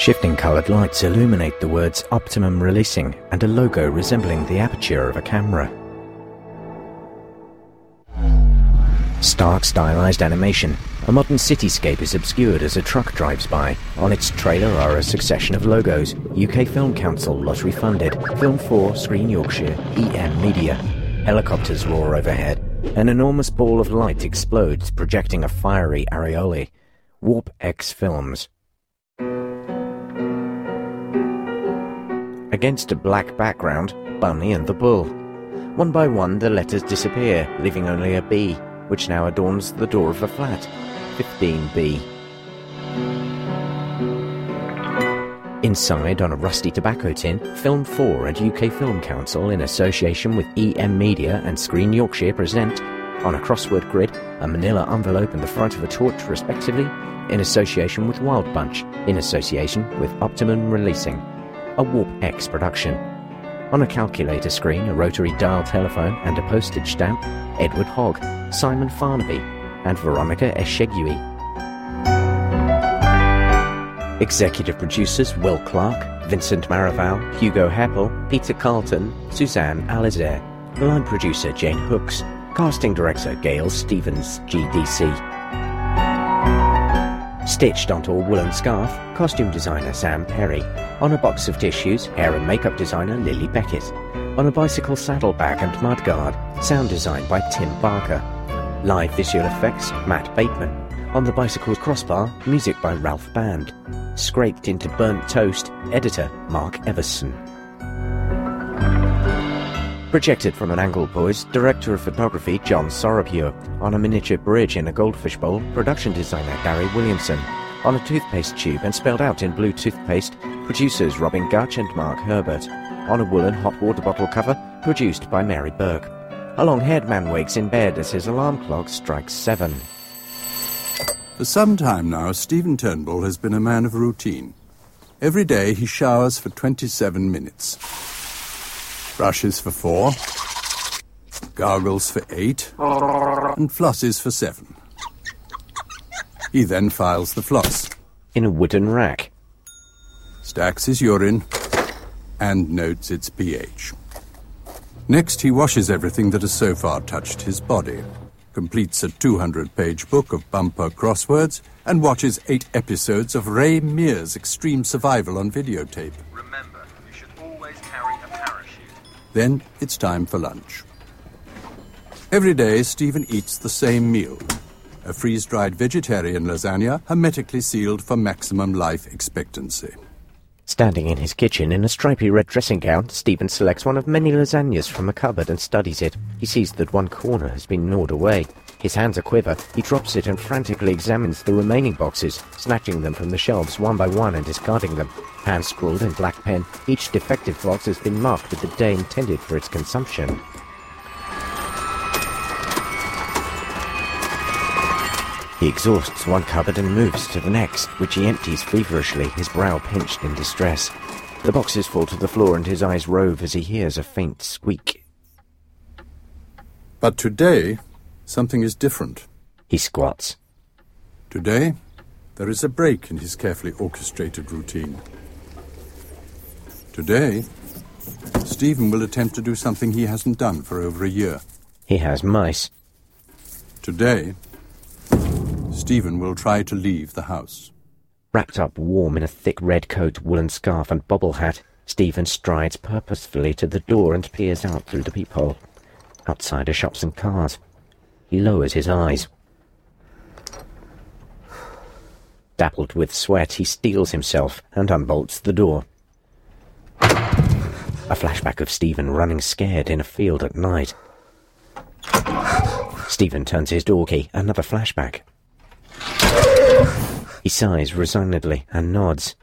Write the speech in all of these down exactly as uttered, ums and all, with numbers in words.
Shifting coloured lights illuminate the words Optimum Releasing and a logo resembling the aperture of a camera. Stark stylised animation. A modern cityscape is obscured as a truck drives by. On its trailer are a succession of logos. U K Film Council, lottery funded. Film four, Screen Yorkshire, E M Media. Helicopters roar overhead. An enormous ball of light explodes, projecting a fiery areole. Warp X Films. Against a black background, Bunny and the Bull. One by one the letters disappear, leaving only a B, which now adorns the door of a flat. fifteen B. Inside, on a rusty tobacco tin, Film four and U K Film Council, in association with E M Media and Screen Yorkshire, present, on a crossword grid, a manila envelope and the front of a torch, respectively, in association with Wild Bunch, in association with Optimum Releasing, a Warp X production. On a calculator screen, a rotary dial telephone and a postage stamp, Edward Hogg, Simon Farnaby, and Veronica Eshegui. Executive producers Will Clark, Vincent Maraval, Hugo Heppel, Peter Carlton, Suzanne Alizer. Line producer Jane Hooks. Casting director Gail Stevens, G D C. Stitched onto a woolen scarf, costume designer Sam Perry. On a box of tissues, hair and makeup designer Lily Beckett. On a bicycle saddlebag and mudguard, sound design by Tim Barker. Live visual effects, Matt Bateman. On the bicycle's crossbar, music by Ralph Band. Scraped into burnt toast, editor Mark Everson. Projected from an angle poise, director of photography John Sorobure. On a miniature bridge in a goldfish bowl, production designer Gary Williamson. On a toothpaste tube and spelled out in blue toothpaste, producers Robin Gutch and Mark Herbert. On a woolen hot water bottle cover, produced by Mary Burke. A long-haired man wakes in bed as his alarm clock strikes seven. For some time now, Stephen Turnbull has been a man of routine. Every day he showers for twenty-seven minutes. Brushes for four, gargles for eight, and flosses for seven. He then files the floss. In a wooden rack. Stacks his urine and notes its pH. Next, he washes everything that has so far touched his body, completes a two hundred page book of bumper crosswords, and watches eight episodes of Ray Mears' Extreme Survival on videotape. Remember, you should always carry a parachute. Then it's time for lunch. Every day, Stephen eats the same meal. A freeze-dried vegetarian lasagna, hermetically sealed for maximum life expectancy. Standing in his kitchen in a stripy red dressing gown, Stephen selects one of many lasagnas from a cupboard and studies it. He sees that one corner has been gnawed away. His hands aquiver. He drops it and frantically examines the remaining boxes, snatching them from the shelves one by one and discarding them. Hand-scrawled in black pen, each defective box has been marked with the day intended for its consumption. He exhausts one cupboard and moves to the next, which he empties feverishly, his brow pinched in distress. The boxes fall to the floor and his eyes rove as he hears a faint squeak. But today, something is different. He squats. Today, there is a break in his carefully orchestrated routine. Today, Stephen will attempt to do something he hasn't done for over a year. He has mice. Today, Stephen will try to leave the house. Wrapped up warm in a thick red coat, woolen scarf and bobble hat, Stephen strides purposefully to the door and peers out through the peephole. Outside are shops and cars. He lowers his eyes. Dappled with sweat, he steels himself and unbolts the door. A flashback of Stephen running scared in a field at night. Stephen turns his door key. Another flashback. He sighs resignedly and nods.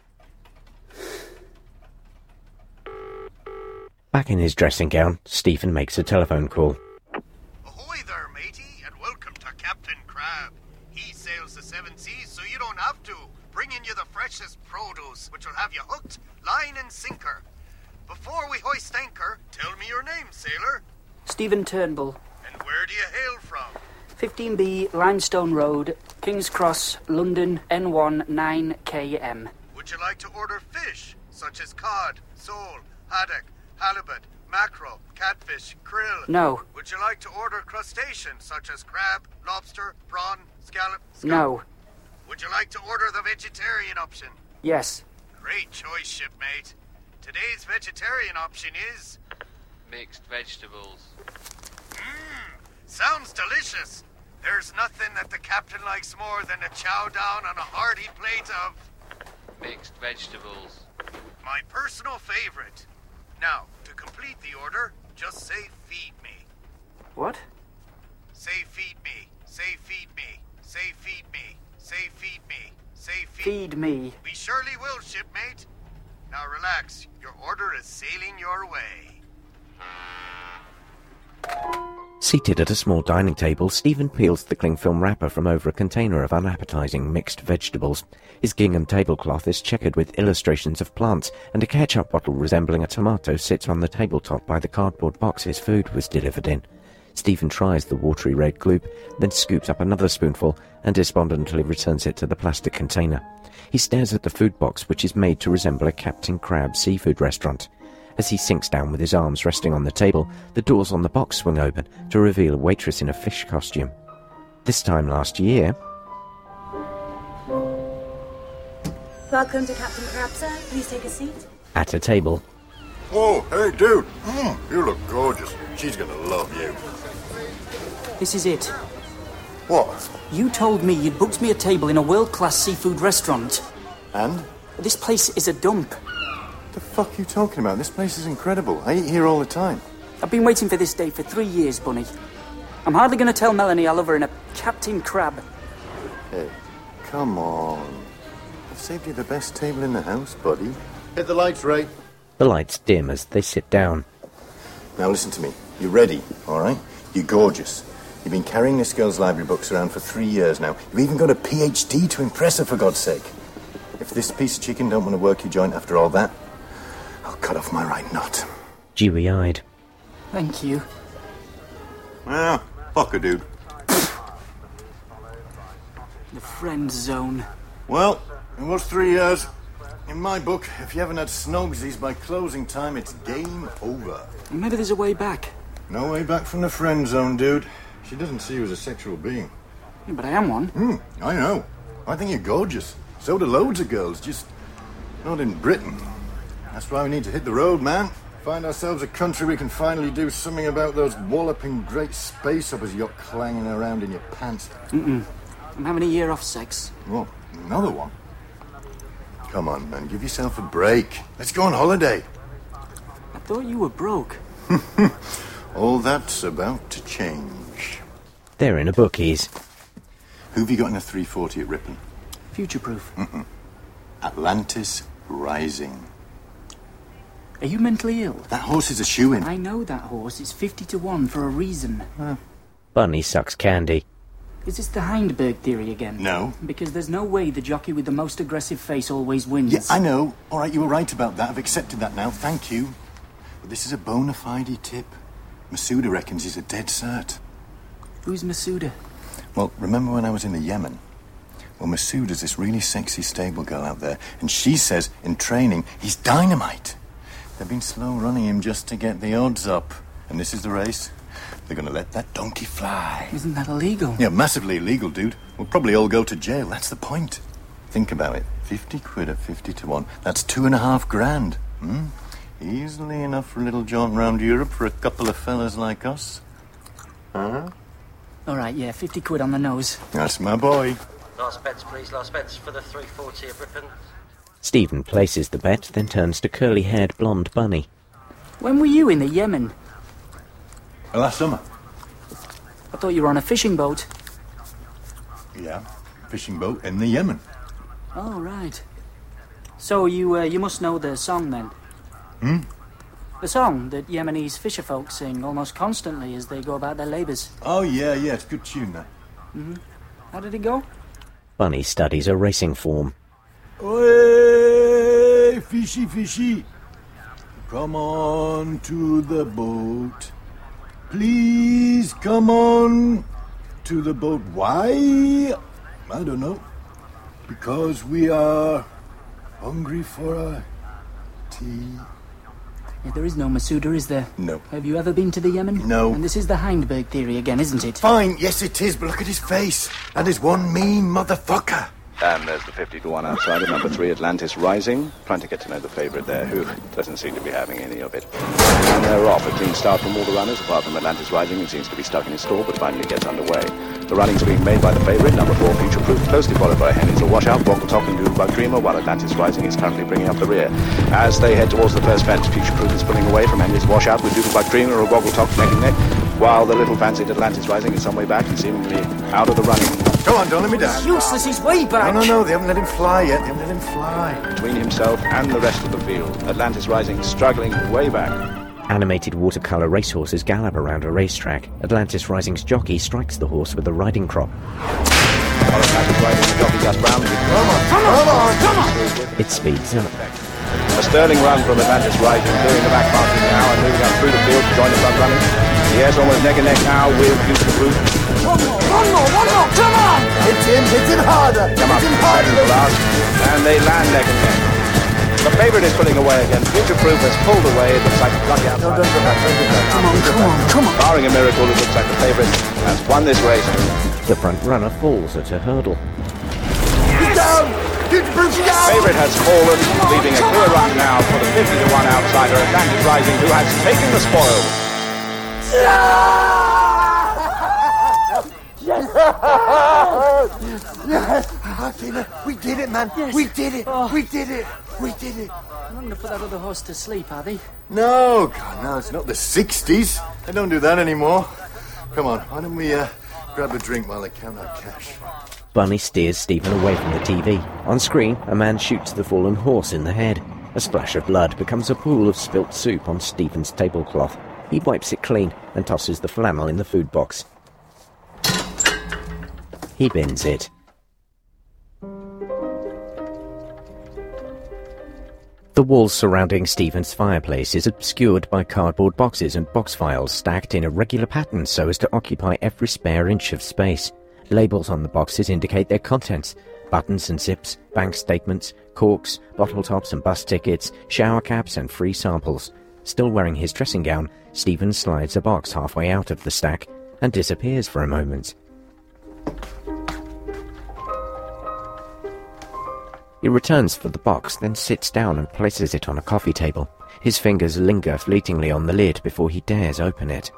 Back in his dressing gown, Stephen makes a telephone call. Ahoy there, matey, and welcome to Captain Crab. He sails the seven seas so you don't have to, bringing you the freshest produce, which will have you hooked, line and sinker. Before we hoist anchor, tell me your name, sailor. Stephen Turnbull. And where do you hail from? fifteen B, Limestone Road, King's Cross, London, N one nine K M. Would Would you like to order fish, such as cod, sole, haddock, halibut, mackerel, catfish, krill? No. Would you like to order crustaceans, such as crab, lobster, prawn, scallop, scallop? No. Would you like to order the vegetarian option? Yes. Great choice, shipmate. Today's vegetarian option is... Mixed vegetables. Mmm, sounds delicious. There's nothing that the captain likes more than to chow down on a hearty plate of... Mixed vegetables. My personal favorite. Now, to complete the order, just say feed me. What? Say feed me. Say feed me. Say feed me. Say feed me. Say feed... Feed me. We surely will, shipmate. Now relax. Your order is sailing your way. Seated at a small dining table, Stephen peels the cling film wrapper from over a container of unappetizing mixed vegetables. His gingham tablecloth is checkered with illustrations of plants, and a ketchup bottle resembling a tomato sits on the tabletop by the cardboard box his food was delivered in. Stephen tries the watery red gloop, then scoops up another spoonful and despondently returns it to the plastic container. He stares at the food box, which is made to resemble a Captain Crab seafood restaurant. As he sinks down with his arms resting on the table, the doors on the box swing open to reveal a waitress in a fish costume. This time last year... Welcome to Captain Crab, sir. Please take a seat. At a table... Oh, hey, dude. Mm, you look gorgeous. She's gonna love you. This is it. What? You told me you'd booked me a table in a world-class seafood restaurant. And? This place is a dump. The fuck are you talking about? This place is incredible. I eat here all the time. I've been waiting for this day for three years, Bunny. I'm hardly going to tell Melanie I love her in a Captain Crab. Hey, come on. I've saved you the best table in the house, buddy. Hit the lights, Ray. The lights dim as they sit down. Now listen to me. You're ready, all right? You're gorgeous. You've been carrying this girl's library books around for three years now. You've even got a P H D to impress her, for God's sake. If this piece of chicken don't want to work your joint after all that, I'll cut off my right nut. Dewy-eyed. Thank you. Ah, fuck her, dude. The friend zone. Well, it was three years. In my book, if you haven't had snogsies by closing time, it's game over. Maybe there's a way back. No way back from the friend zone, dude. She doesn't see you as a sexual being. Yeah, but I am one. Hmm, I know. I think you're gorgeous. So do loads of girls, just not in Britain. That's why we need to hit the road, man. Find ourselves a country we can finally do something about those walloping great space hoppers you got clanging around in your pants. Mm-mm. I'm having a year off sex. Well, another one? Come on, man, give yourself a break. Let's go on holiday. I thought you were broke. All that's about to change. They're in a bookies. Who've you got in a three forty at Ripon? Future-proof. Mm-mm. Atlantis Rising. Are you mentally ill? That horse is a shoe-in. I know that horse is fifty to one for a reason. Uh. Bunny sucks candy. Is this the Hindberg theory again? No. Because there's no way the jockey with the most aggressive face always wins. Yeah, I know. All right, you were right about that. I've accepted that now. Thank you. But this is a bona fide tip. Masuda reckons he's a dead cert. Who's Masuda? Well, remember when I was in the Yemen? Well, Masuda's this really sexy stable girl out there, and she says in training he's dynamite. They've been slow running him just to get the odds up. And this is the race. They're going to let that donkey fly. Isn't that illegal? Yeah, massively illegal, dude. We'll probably all go to jail. That's the point. Think about it. Fifty quid at fifty to one. That's two and a half grand. Hmm? Easily enough for a little jaunt round Europe for a couple of fellas like us. Huh? All right, yeah, fifty quid on the nose. That's my boy. Last bets, please. Last bets for the three forty of Ripon. Stephen places the bet, then turns to curly-haired blonde Bunny. When were you in the Yemen? Last summer. I thought you were on a fishing boat. Yeah, fishing boat in the Yemen. Oh, right. So you uh, you must know the song, then? Hmm? The song that Yemenis fisherfolk sing almost constantly as they go about their labours. Oh, yeah, yeah, it's a good tune, that. Mm-hmm. How did it go? Bunny studies a racing form. Oi, fishy, fishy. Come on to the boat. Please come on to the boat. Why? I don't know. Because we are Hungry for a tea? Yeah, there is no Masuda, is there? No. Have you ever been to the Yemen? No. And this is the Hindberg theory again, isn't it? Fine, yes it is, but look at his face. That is one mean motherfucker. And there's the fifty to one outsider, number three, Atlantis Rising. Trying to get to know the favourite there, who doesn't seem to be having any of it. And they're off. A clean start from all the runners, apart from Atlantis Rising, who seems to be stuck in his stall, but finally gets underway. The runnings are being made by the favourite, number four, Future Proof, closely followed by Henry's a Washout, Bronco Top and Doodlebug Dreamer, while Atlantis Rising is currently bringing up the rear. As they head towards the first fence, Future Proof is pulling away from Henry's Washout, with Doodlebug Dreamer or Bronco Top neck and neck, while the little fancied Atlantis Rising is some way back and seemingly out of the running. Go on, don't let me down. It's useless, he's way back. No, no, no, they haven't let him fly yet. They haven't let him fly. Between himself and the rest of the field, Atlantis Rising struggling way back. Animated watercolour racehorses gallop around a racetrack. Atlantis Rising's jockey strikes the horse with a riding crop. While Atlantis Rising, the jockey Gus Brown... Come on, come on, come on! It speeds up. A sterling run from Atlantis Rising, doing the back marking now and moving up through the field to join the front runners. Yes, almost neck and neck now with Future Proof. One more, one more, one more, come on! Hit him, hit him harder! Come up hit him to harder! second last, and they land neck and neck. The favourite is pulling away again. Future Proof has pulled away. It looks like a lucky outside. No, don't go back, don't go back. Come on, come on, come on. Barring a miracle, it looks like the favourite has won this race. The front runner falls at a hurdle. He's down! Future Proof's down! Favourite has fallen, leaving a clear run now for the fifty to one outsider, Atlantis Rising, who has taken the spoil. Yes! Athena, we did it, man! Yes. We did it! Oh. We did it! We did it! I'm not going to put that other horse to sleep, are they? No, God, no, it's not the sixties. They don't do that anymore. Come on, why don't we uh, grab a drink while they count our cash? Bunny steers Stephen away from the T V. On screen, a man shoots the fallen horse in the head. A splash of blood becomes a pool of spilt soup on Stephen's tablecloth. He wipes it clean and tosses the flannel in the food box. He bins it. The walls surrounding Stephen's fireplace is obscured by cardboard boxes and box files stacked in irregular patterns so as to occupy every spare inch of space. Labels on the boxes indicate their contents: buttons and zips, bank statements, corks, bottle tops and bus tickets, shower caps and free samples. Still wearing his dressing gown, Stephen slides a box halfway out of the stack and disappears for a moment. He returns for the box, then sits down and places it on a coffee table. His fingers linger fleetingly on the lid before he dares open it.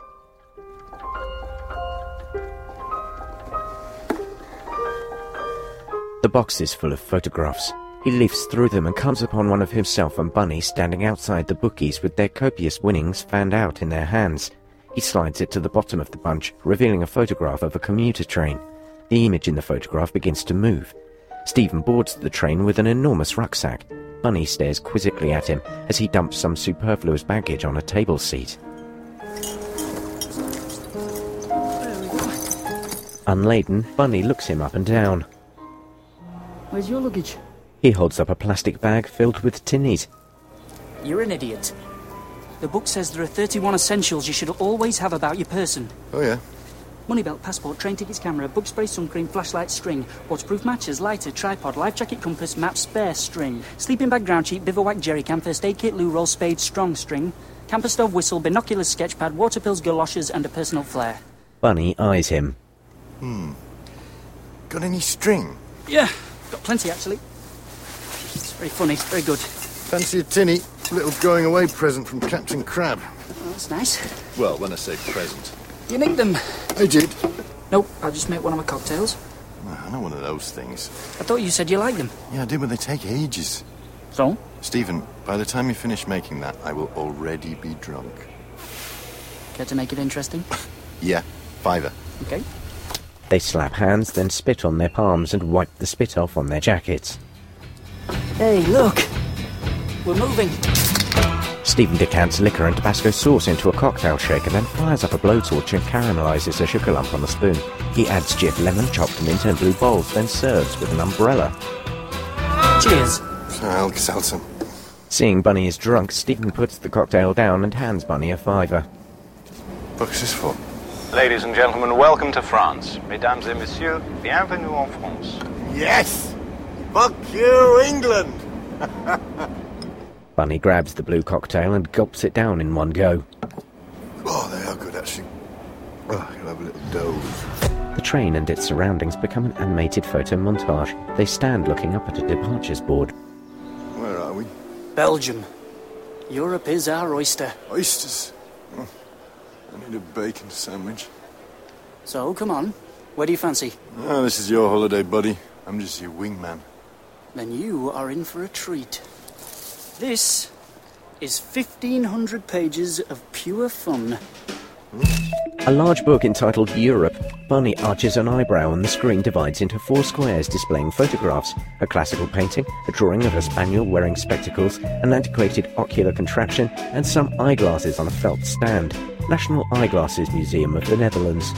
The box is full of photographs. He leafs through them and comes upon one of himself and Bunny standing outside the bookies with their copious winnings fanned out in their hands. He slides it to the bottom of the bunch, revealing a photograph of a commuter train. The image in the photograph begins to move. Stephen boards the train with an enormous rucksack. Bunny stares quizzically at him as he dumps some superfluous baggage on a table seat. Unladen, Bunny looks him up and down. Where's your luggage? He holds up a plastic bag filled with tinnies. You're an idiot. The book says there are thirty-one essentials you should always have about your person. Oh, yeah? Money belt, passport, train tickets, camera, bug spray, sun cream, flashlight, string, waterproof matches, lighter, tripod, life jacket, compass, map, spare, string, sleeping bag, ground sheet, bivouac, jerry can, first aid kit, loo roll, spade, strong string, camper stove, whistle, binoculars, sketch pad, water pills, galoshes, and a personal flare. Bunny eyes him. Hmm. Got any string? Yeah, got plenty, actually. It's very funny, it's very good. Fancy a tinny? Little going-away present from Captain Crab. Oh, that's nice. Well, when I say present. You nicked them? I did. Nope, I just make one of my cocktails. Oh, I know one of those things. I thought you said you liked them. Yeah, I did, but they take ages. So? Stephen, by the time you finish making that, I will already be drunk. Care to make it interesting? Yeah, fiver. Okay. They slap hands, then spit on their palms and wipe the spit off on their jackets. Hey, look! We're moving. Stephen decants liquor and Tabasco sauce into a cocktail shaker, then fires up a blowtorch and caramelizes a sugar lump on a spoon. He adds Jif lemon, chopped mint and blue balls, then serves with an umbrella. Cheers. Alka-Seltzer. Seeing Bunny is drunk, Stephen puts the cocktail down and hands Bunny a fiver. What's this for? Ladies and gentlemen, welcome to France. Mesdames et messieurs, bienvenue en France. Yes! Fuck you, England! Bunny grabs the blue cocktail and gulps it down in one go. Oh, they are good, actually. Oh, you'll have a little doze. The train and its surroundings become an animated photo montage. They stand looking up at a departures board. Where are we? Belgium. Europe is our oyster. Oysters. Oh, I need a bacon sandwich. So, come on. Where do you fancy? Oh, this is your holiday, buddy. I'm just your wingman. Then you are in for a treat. This is fifteen hundred pages of pure fun. A large book entitled Europe. Bunny arches an eyebrow and the screen divides into four squares displaying photographs, a classical painting, a drawing of a spaniel wearing spectacles, an antiquated ocular contraption, and some eyeglasses on a felt stand. National Eyeglasses Museum of the Netherlands.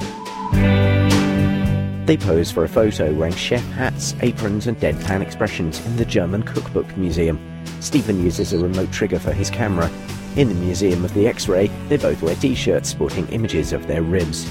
They pose for a photo wearing chef hats, aprons and deadpan expressions in the German Cookbook Museum. Stephen uses a remote trigger for his camera. In the Museum of the X-Ray, they both wear t-shirts sporting images of their ribs.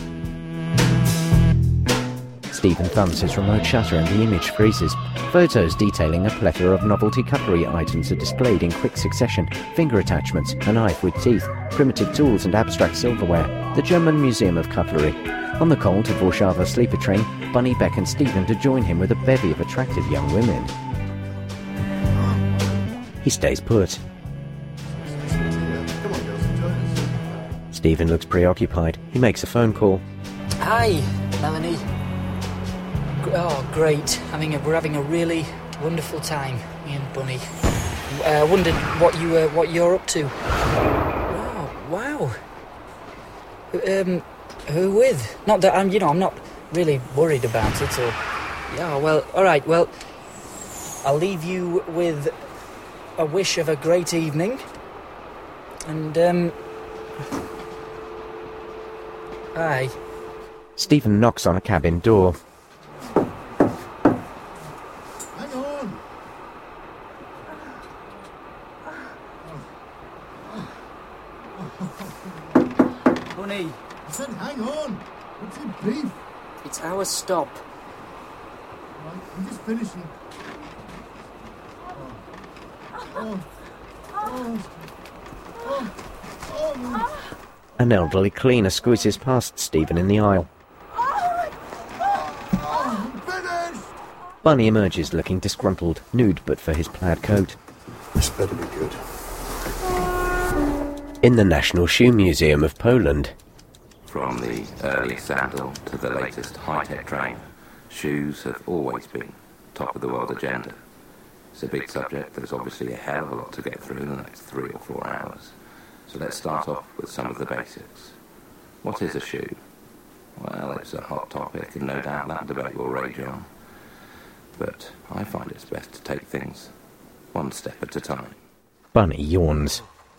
Stephen thumbs his remote shutter and the image freezes. Photos detailing a plethora of novelty cutlery items are displayed in quick succession. Finger attachments, a knife with teeth, primitive tools and abstract silverware. The German Museum of Cutlery. On the Col to Warszawa sleeper train, Bunny beckons Stephen to join him with a bevy of attractive young women. He stays put. Stephen looks preoccupied. He makes a phone call. Hi, Melanie. Oh, great. Having a, we're having a really wonderful time, me and Bunny. I uh, wondered what, you, uh, what you're up to. Oh, wow. Um, who with? Not that I'm, you know, I'm not really worried about it, or... Yeah, well, alright, well, I'll leave you with a wish of a great evening. And, um... Bye. Stephen knocks on a cabin door. Hang on! Bunny. I said hang on! What's your beef? It's our stop. Right, I'm just finishing. Oh. Oh. Oh. Oh. An elderly cleaner squeezes past Stephen in the aisle. Bunny emerges looking disgruntled, nude but for his plaid coat. This better be good. In the National Shoe Museum of Poland. From the early sandal to the latest high-tech train, shoes have always been top of the world agenda. It's a big subject. There's obviously a hell of a lot to get through in the next three or four hours. So let's start off with some of the basics. What is a shoe? Well, it's a hot topic, and no doubt that debate will rage on. But I find it's best to take things one step at a time. Bunny yawns.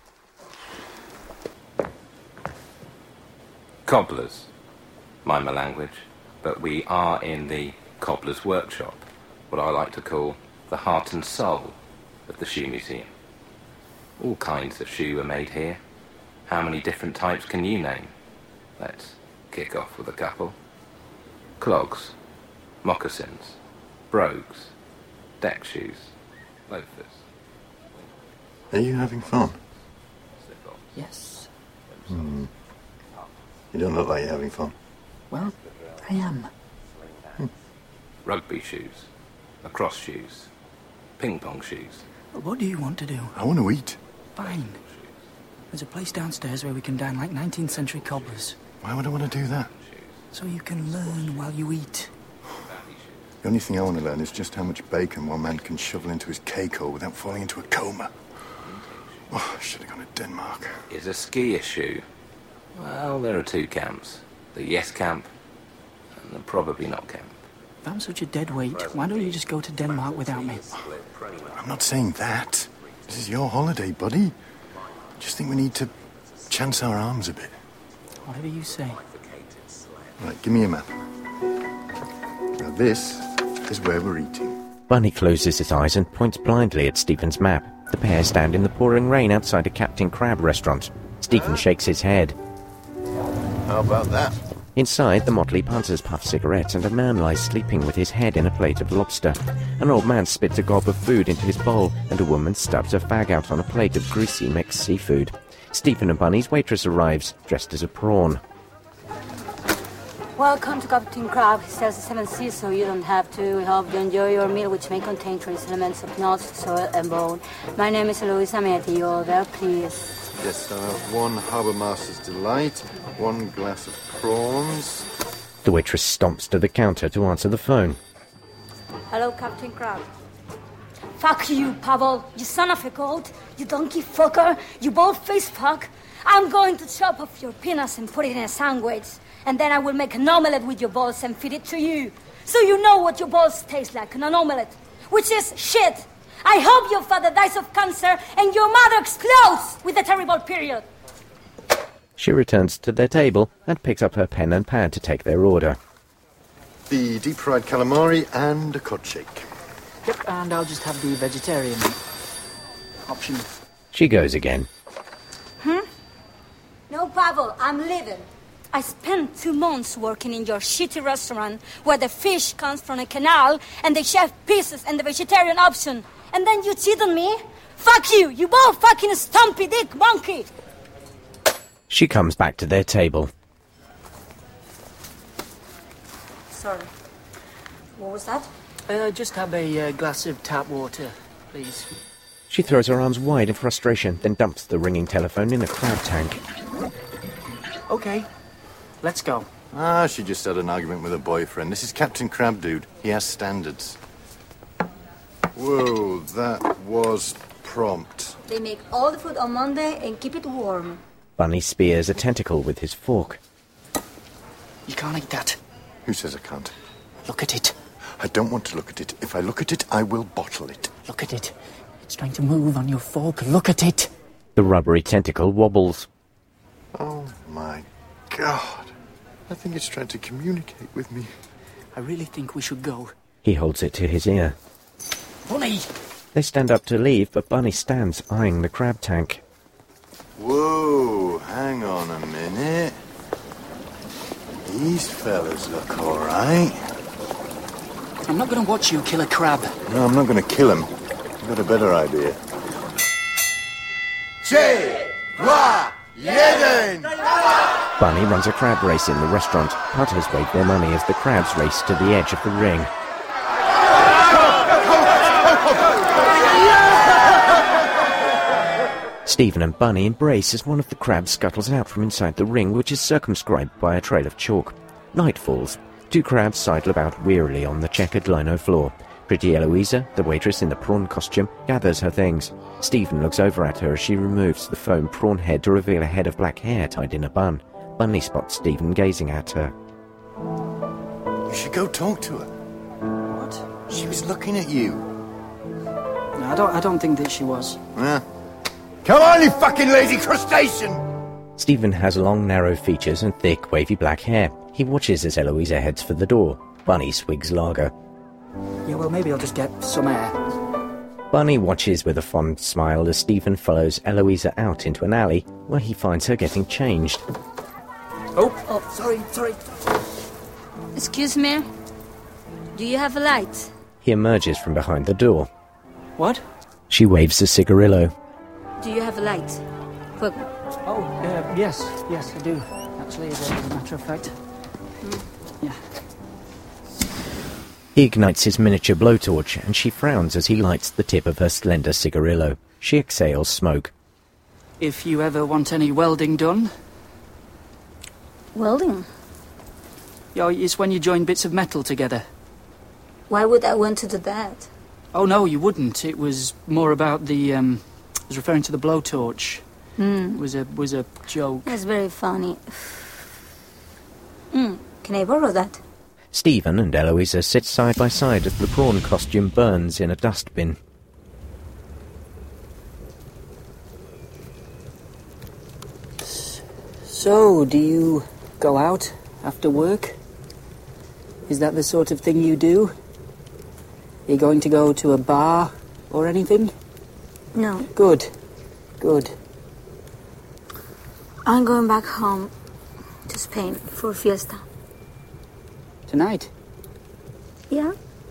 Cobblers. Mind my language, but we are in the cobbler's workshop, what I like to call the heart and soul of the shoe museum. All kinds of shoe are made here. How many different types can you name? Let's kick off with a couple. Clogs, moccasins, brogues, deck shoes, loafers. Are you having fun? Yes. Hmm. You don't look like you're having fun. Well, I am. Hmm. Rugby shoes, lacrosse shoes, ping pong shoes. What do you want to do? I want to eat. Fine. There's a place downstairs where we can dine like nineteenth century cobblers. Why would I want to do that? So you can learn while you eat. The only thing I want to learn is just how much bacon one man can shovel into his cake hole without falling into a coma. Oh, I should have gone to Denmark. Is a ski a shoe? Well, there are two camps. The yes camp and the probably not camp. If I'm such a dead weight, why don't you just go to Denmark without me? I'm not saying that. This is your holiday, buddy. I just think we need to chance our arms a bit. Whatever you say. Right, give me a map. Now this is where we're eating. Bunny closes his eyes and points blindly at Stephen's map. The pair stand in the pouring rain outside a Captain Crab restaurant. Stephen shakes his head. How about that? Inside, the motley punters puff cigarettes and a man lies sleeping with his head in a plate of lobster. An old man spits a gob of food into his bowl and a woman stubs a fag out on a plate of greasy mixed seafood. Stephen and Bunny's waitress arrives, dressed as a prawn. Welcome to Captain Crab. He sells the seven seas, so you don't have to. We hope you enjoy your meal, which may contain trace elements of nuts, soil, and bone. My name is Eloisa. May I take your order, please? Yes, uh, one Harbour Master's Delight, one glass of prawns. The waitress stomps to the counter to answer the phone. Hello, Captain Crab. Fuck you, Pavel. You son of a goat. You donkey fucker. You bald-faced fuck. I'm going to chop off your penis and put it in a sandwich. And then I will make an omelette with your balls and feed it to you. So you know what your balls taste like in an omelette. Which is shit. I hope your father dies of cancer and your mother explodes with a terrible period. She returns to their table and picks up her pen and pad to take their order. The deep-fried calamari and a cod shake. Yep, and I'll just have the vegetarian option. She goes again. Hmm? No, Pavel, I'm leaving. I spent two months working in your shitty restaurant where the fish comes from a canal and the chef pieces and the vegetarian option. And then you cheat on me? Fuck you! You both fucking stumpy dick monkey! She comes back to their table. Sorry. What was that? Uh, just have a uh, glass of tap water, please. She throws her arms wide in frustration, then dumps the ringing telephone in a crab tank. Okay, let's go. Ah, she just had an argument with her boyfriend. This is Captain Crab, dude. He has standards. Whoa, that was prompt. They make all the food on Monday and keep it warm. Bunny spears a tentacle with his fork. You can't eat that. Who says I can't? Look at it. I don't want to look at it. If I look at it, I will bottle it. Look at it. It's trying to move on your fork. Look at it. The rubbery tentacle wobbles. Oh, my God. I think it's trying to communicate with me. I really think we should go. He holds it to his ear. Bunny! They stand up to leave, but Bunny stands, eyeing the crab tank. Whoa, hang on a minute. These fellas look all right. I'm not going to watch you kill a crab. No, I'm not going to kill him. I've got a better idea. Three, one, jeden! Bunny runs a crab race in the restaurant. Punters wave their money as the crabs race to the edge of the ring. Stephen and Bunny embrace as one of the crabs scuttles out from inside the ring, which is circumscribed by a trail of chalk. Night falls. Two crabs sidle about wearily on the checkered lino floor. Pretty Eloisa, the waitress in the prawn costume, gathers her things. Stephen looks over at her as she removes the foam prawn head to reveal a head of black hair tied in a bun. Bunny spots Stephen gazing at her. You should go talk to her. What? She was looking at you. No, I don't, I don't think that she was. Yeah. Come on, you fucking lazy crustacean! Stephen has long, narrow features and thick, wavy black hair. He watches as Eloisa heads for the door. Bunny swigs lager. Yeah, well, maybe I'll just get some air. Bunny watches with a fond smile as Stephen follows Eloisa out into an alley where he finds her getting changed. Oh, oh, sorry, sorry. Excuse me? Do you have a light? He emerges from behind the door. What? She waves a cigarillo. Do you have a light? Quick. Oh, uh, yes, yes, I do. Actually, as a, as a matter of fact. Mm. Yeah. He ignites his miniature blowtorch, and she frowns as he lights the tip of her slender cigarillo. She exhales smoke. If you ever want any welding done... Welding? Yeah, it's when you join bits of metal together. Why would I want to do that? Oh, no, you wouldn't. It was more about the, um... I was referring to the blowtorch. Mm. It was a, was a joke. That's very funny. Mm. Can I borrow that? Stephen and Eloisa sit side by side as the prawn costume burns in a dustbin. So, do you go out after work? Is that the sort of thing you do? Are you going to go to a bar or anything? No. Good. Good. I'm going back home to Spain for fiesta. Tonight? Yeah?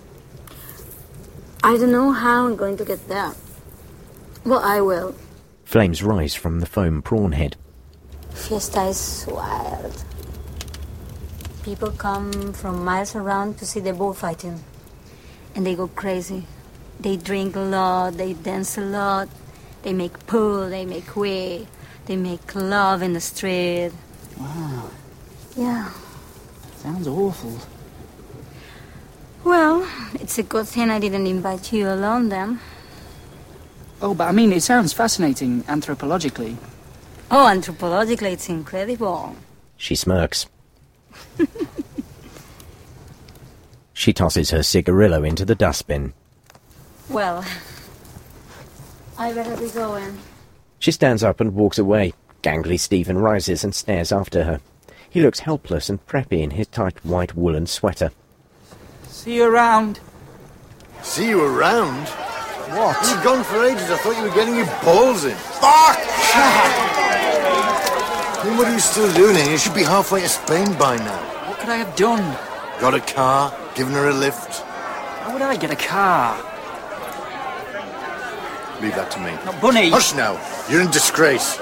I don't know how I'm going to get there. But I will. Flames rise from the foam prawn head. Fiesta is wild. People come from miles around to see the bullfighting. And they go crazy. They drink a lot, they dance a lot. They make pool, they make way. They make love in the street. Wow. Yeah. Sounds awful. Well, it's a good thing I didn't invite you alone then. Oh, but I mean, it sounds fascinating anthropologically. Oh, anthropologically, it's incredible. She smirks. She tosses her cigarillo into the dustbin. Well, I better be going. She stands up and walks away. Gangly Stephen rises and stares after her. He looks helpless and preppy in his tight white woolen sweater. See you around. See you around? What? You've gone for ages. I thought you were getting your balls in. Fuck! Then what are you still doing here? You should be halfway to Spain by now. What could I have done? Got a car? Given her a lift? How would I get a car? Leave that to me. No, Bunny! Hush now. You're in disgrace.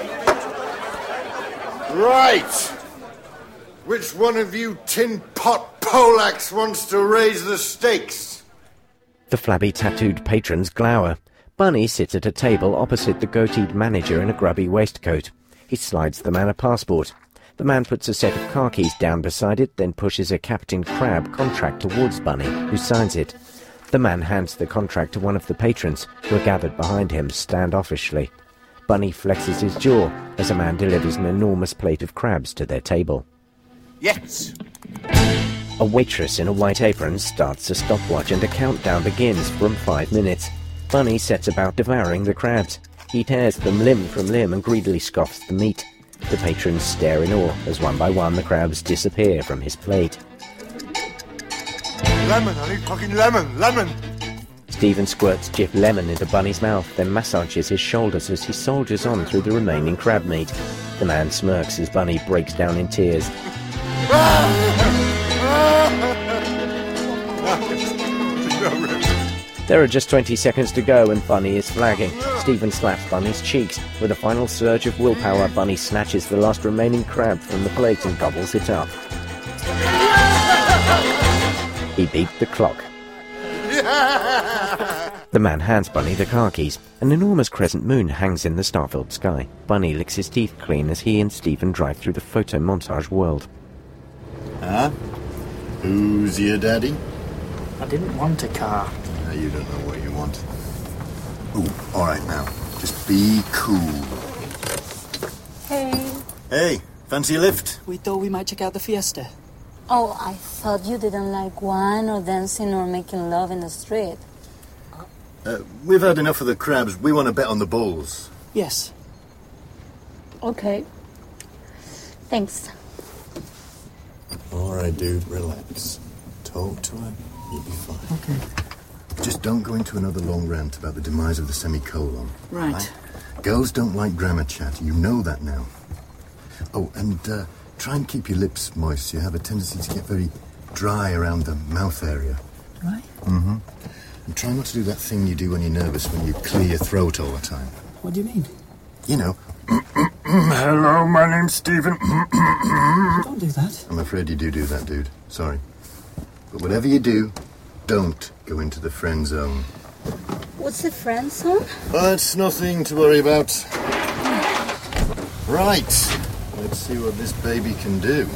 Right. Which one of you tin pot Polacks wants to raise the stakes? The flabby tattooed patrons glower. Bunny sits at a table opposite the goateed manager in a grubby waistcoat. He slides the man a passport. The man puts a set of car keys down beside it, then pushes a Captain Crab contract towards Bunny, who signs it. The man hands the contract to one of the patrons, who are gathered behind him standoffishly. Bunny flexes his jaw as a man delivers an enormous plate of crabs to their table. Yes. A waitress in a white apron starts a stopwatch and a countdown begins from five minutes. Bunny sets about devouring the crabs. He tears them limb from limb and greedily scoffs the meat. The patrons stare in awe as one by one the crabs disappear from his plate. Lemon, I need fucking lemon, lemon! Stephen squirts Jif lemon into Bunny's mouth, then massages his shoulders as he soldiers on through the remaining crab meat. The man smirks as Bunny breaks down in tears. There are just twenty seconds to go and Bunny is flagging. Stephen slaps Bunny's cheeks. With a final surge of willpower, Bunny snatches the last remaining crab from the plate and gobbles it up. He beat the clock. The man hands Bunny the car keys. An enormous crescent moon hangs in the star-filled sky. Bunny licks his teeth clean as he and Stephen drive through the photo montage world. Huh? Who's your daddy? I didn't want a car. Now you don't know what you want. Ooh, all right now. Just be cool. Hey. Hey, fancy a lift? We thought we might check out the Fiesta. Oh, I thought you didn't like wine or dancing or making love in the street. Uh, we've had enough of the crabs. We want to bet on the bulls. Yes. Okay. Thanks. All right, dude, relax. Talk to her, you'll be fine. Okay. Just don't go into another long rant about the demise of the semicolon. Right. right? Girls don't like grammar chat. You know that now. Oh, and uh, try and keep your lips moist. You have a tendency to get very dry around the mouth area. Right? Mm-hmm. And try not to do that thing you do when you're nervous, when you clear your throat all the time. What do you mean? You know. Hello, my name's Stephen. Don't do that. I'm afraid you do do that, dude. Sorry. But whatever you do, don't go into the friend zone. What's the friend zone? That's nothing to worry about. Right. Let's see what this baby can do.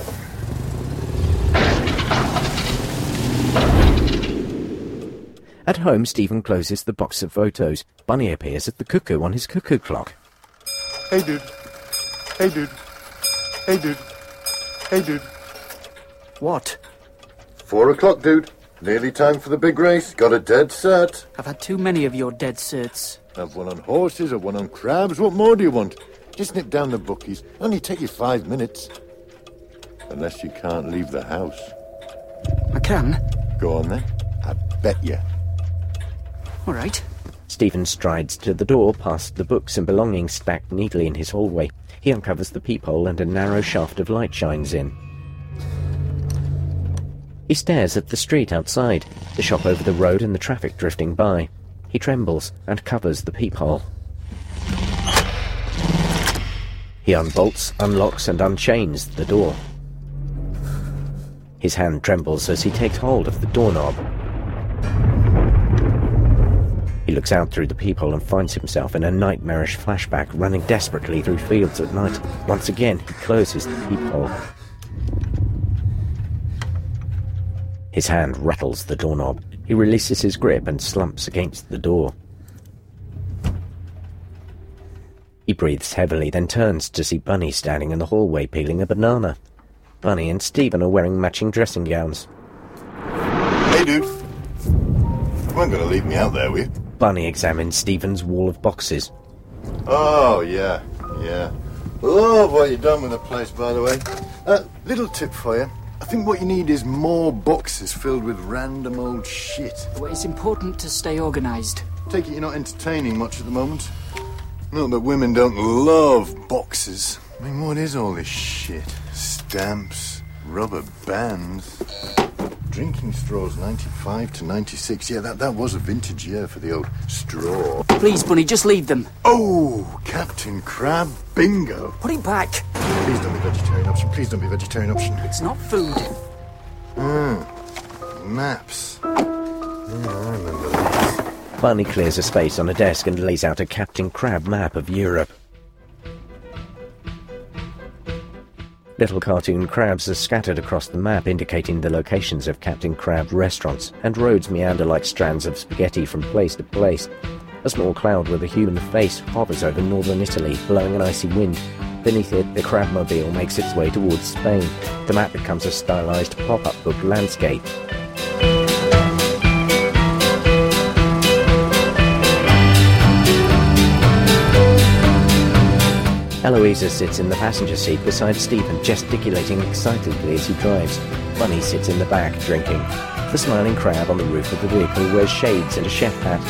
At home, Stephen closes the box of photos. Bunny appears at the cuckoo on his cuckoo clock. Hey, dude. Hey, dude. Hey, dude. Hey, dude. What? Four o'clock, dude. Nearly time for the big race. Got a dead cert. I've had too many of your dead certs. Have one on horses or one on crabs. What more do you want? Just nip down the bookies. Only take you five minutes. Unless you can't leave the house. I can. Go on then. I bet you. All right. Stephen strides to the door past the books and belongings stacked neatly in his hallway. He uncovers the peephole and a narrow shaft of light shines in. He stares at the street outside, the shop over the road and the traffic drifting by. He trembles and covers the peephole. He unbolts, unlocks and unchains the door. His hand trembles as he takes hold of the doorknob. He looks out through the peephole and finds himself in a nightmarish flashback, running desperately through fields at night. Once again, he closes the peephole. His hand rattles the doorknob. He releases his grip and slumps against the door. He breathes heavily, then turns to see Bunny standing in the hallway peeling a banana. Bunny and Stephen are wearing matching dressing gowns. Hey, dude. You weren't going to leave me out there, were you? Bunny examines Stephen's wall of boxes. Oh, yeah, yeah. Love what you've done with the place, by the way. Uh, little tip for you. I think what you need is more boxes filled with random old shit. Well, it's important to stay organised. Take it you're not entertaining much at the moment. Not that women don't love boxes. I mean, what is all this shit? Stamps, rubber bands, drinking straws, ninety-five to ninety-six. Yeah, that, that was a vintage year for the old straw. Please, Bunny, just leave them. Oh, Captain Crab, bingo. Put it back. Please don't be vegetarian option. Please don't be vegetarian option. It's not food. Mm. Maps. Yeah, I remember that. Bunny clears a space on a desk and lays out a Captain Crab map of Europe. Little cartoon crabs are scattered across the map, indicating the locations of Captain Crab restaurants, and roads meander like strands of spaghetti from place to place. A small cloud with a human face hovers over northern Italy, blowing an icy wind. Beneath it, the crabmobile makes its way towards Spain. The map becomes a stylized pop-up book landscape. Eloisa sits in the passenger seat beside Stephen, gesticulating excitedly as he drives. Bunny sits in the back, drinking. The smiling crab on the roof of the vehicle wears shades and a chef hat.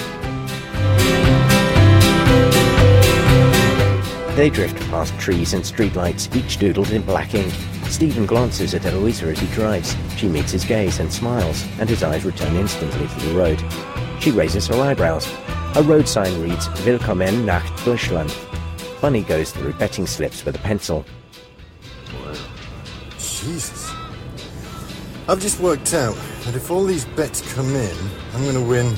They drift past trees and streetlights, each doodled in black ink. Stephen glances at Eloisa as he drives. She meets his gaze and smiles, and his eyes return instantly to the road. She raises her eyebrows. A road sign reads, Willkommen nach Deutschland. Bunny goes through betting slips with a pencil. Wow. Jesus. I've just worked out that if all these bets come in, I'm going to win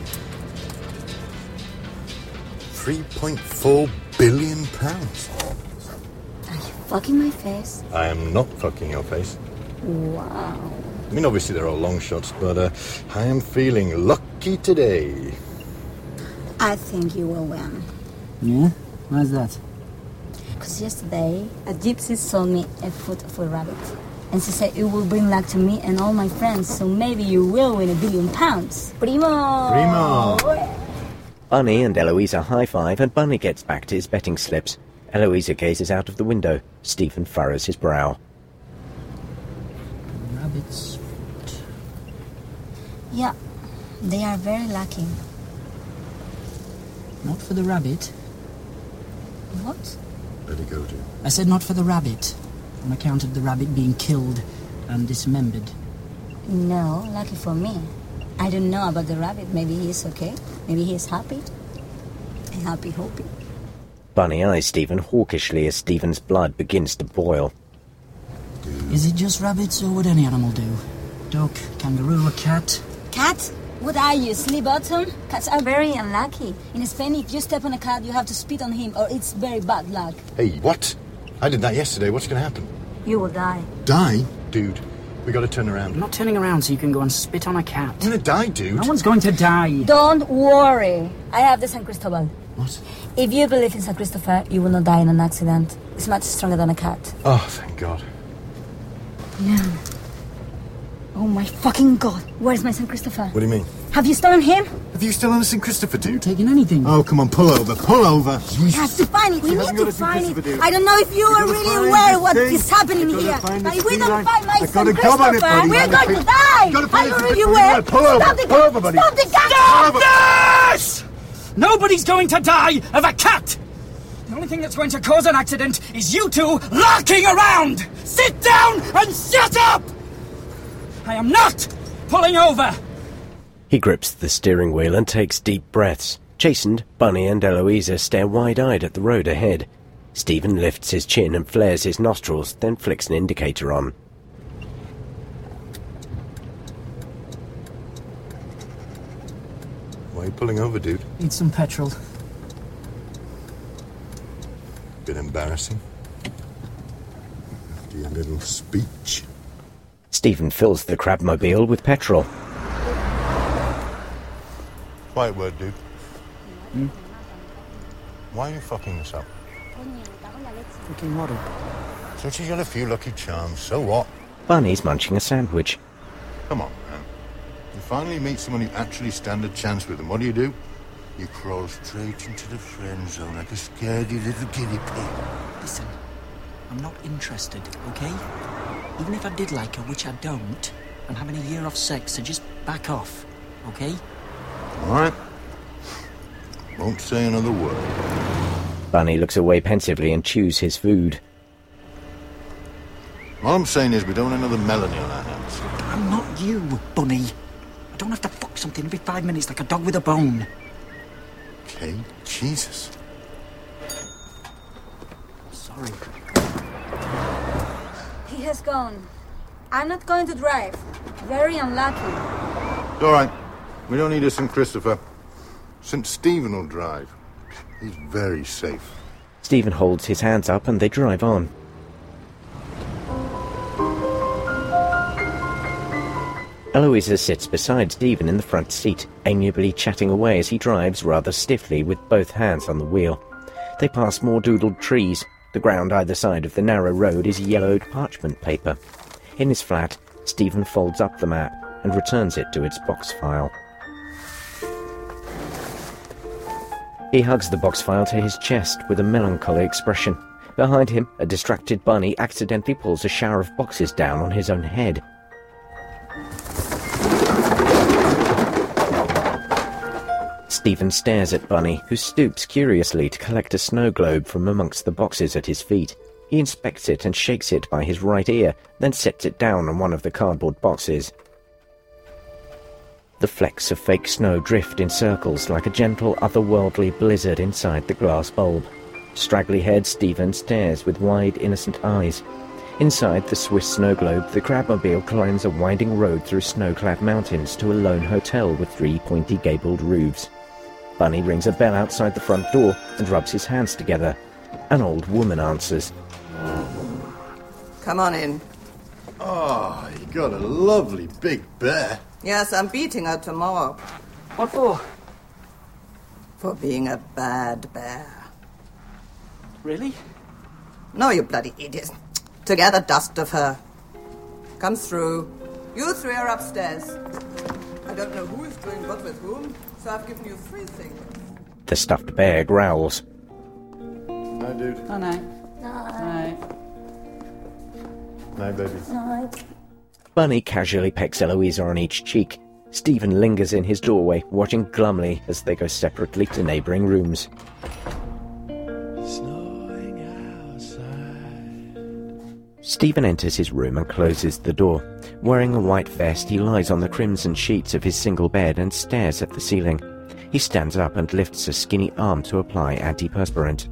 three point four billion pounds. Are you fucking my face? I am not fucking your face. Wow. I mean, obviously they're all long shots, but uh, I am feeling lucky today. I think you will win. Yeah? Why's that? Because yesterday, a gypsy sold me a foot of a rabbit. And she said it will bring luck to me and all my friends, so maybe you will win a billion pounds. Primo! Primo! Bunny and Eloisa high-five, and Bunny gets back to his betting slips. Eloisa gazes out of the window. Stephen furrows his brow. Rabbit's foot. Yeah, they are very lucky. Not for the rabbit. What? Let it go, dude. I said not for the rabbit, on account of the rabbit being killed and dismembered. No, lucky for me. I don't know about the rabbit. Maybe he is okay. Maybe he is happy. And happy hoping. Bunny eyes Stephen hawkishly as Stephen's blood begins to boil. Is it just rabbits or would any animal do? Dog, kangaroo, a cat? Cat? What are you, sleep bottom? Cats are very unlucky. In Spain, if you step on a cat, you have to spit on him, or it's very bad luck. Hey, what? I did that yesterday. What's going to happen? You will die. Die? Dude, we got to turn around. I'm not turning around so you can go and spit on a cat. I'm going to die, dude. No one's going to die. Don't worry. I have the San Cristobal. What? If you believe in San Christopher, you will not die in an accident. It's much stronger than a cat. Oh, thank God. No. Oh my fucking God. Where's my San Christopher? What do you mean? Have you stolen him? Have you stolen the Saint Christopher, dude? Taking anything. Oh, come on, pull over, pull over. We have to find it. We He need hasn't to got a Saint find it. Christopher, dude. I don't know if you are gotta really find aware this what thing. is happening You gotta here. find But this if we thing, don't like- find my I San gotta come on it, Christopher, buddy. we're Man, going you to die. You gotta find Are it, you really buddy. aware? Pull over, Stop the pull gun. over, buddy. Stop the gun. Stop this! Nobody's going to die of a cat! The only thing that's going to cause an accident is you two larking around! Sit down and shut up! I am not pulling over! He grips the steering wheel and takes deep breaths. Chastened, Bunny and Eloisa stare wide-eyed at the road ahead. Stephen lifts his chin and flares his nostrils, then flicks an indicator on. Why are you pulling over, dude? Need some petrol. Bit embarrassing. After your little speech. Stephen fills the crabmobile with petrol. Quiet word, dude. Hmm? Why are you fucking this up? Fucking model. So she's got a few lucky charms, so what? Bunny's munching a sandwich. Come on, man. You finally meet someone you actually stand a chance with, and what do you do? You crawl straight into the friend zone like a scaredy little guinea pig. Listen, I'm not interested, okay? Even if I did like her, which I don't, I'm having a year off sex, so just back off, okay? All right. Won't say another word. Bunny looks away pensively and chews his food. All I'm saying is we don't want another Melanie on our hands. I'm not you, Bunny. I don't have to fuck something every five minutes like a dog with a bone. Okay, Jesus. Sorry. He has gone. I'm not going to drive. Very unlucky. It's all right. We don't need a Saint Christopher. Saint Stephen will drive. He's very safe. Stephen holds his hands up and they drive on. Eloisa sits beside Stephen in the front seat, amiably chatting away as he drives rather stiffly with both hands on the wheel. They pass more doodled trees. The ground either side of the narrow road is yellowed parchment paper. In his flat, Stephen folds up the map and returns it to its box file. He hugs the box file to his chest with a melancholy expression. Behind him, a distracted Bunny accidentally pulls a shower of boxes down on his own head. Stephen stares at Bunny, who stoops curiously to collect a snow globe from amongst the boxes at his feet. He inspects it and shakes it by his right ear, then sets it down on one of the cardboard boxes. The flecks of fake snow drift in circles like a gentle, otherworldly blizzard inside the glass bulb. Straggly-haired Stephen stares with wide, innocent eyes. Inside the Swiss snow globe, the crabmobile climbs a winding road through snow-clad mountains to a lone hotel with three pointy gabled roofs. Bunny rings a bell outside the front door and rubs his hands together. An old woman answers. Come on in. Oh, you got a lovely big bear. Yes, I'm beating her tomorrow. What for? For being a bad bear. Really? No, you bloody idiot. To get the dust of her. Come through. You three are upstairs. I don't know who is doing what with whom, so I've given you three things. The stuffed bear growls. Night, dude. Oh, night. Night. Night, baby. Night. Bunny casually pecks Eloisa on each cheek. Stephen lingers in his doorway, watching glumly as they go separately to neighbouring rooms. Snowing outside. Stephen enters his room and closes the door. Wearing a white vest, he lies on the crimson sheets of his single bed and stares at the ceiling. He stands up and lifts a skinny arm to apply antiperspirant.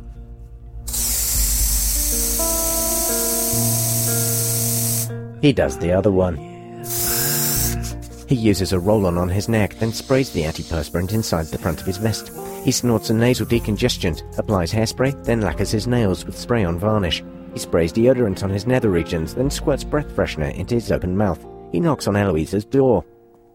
He does the other one. He uses a roll-on on his neck, then sprays the antiperspirant inside the front of his vest. He snorts a nasal decongestant, applies hairspray, then lacquers his nails with spray-on varnish. He sprays deodorant on his nether regions, then squirts breath freshener into his open mouth. He knocks on Eloisa's door.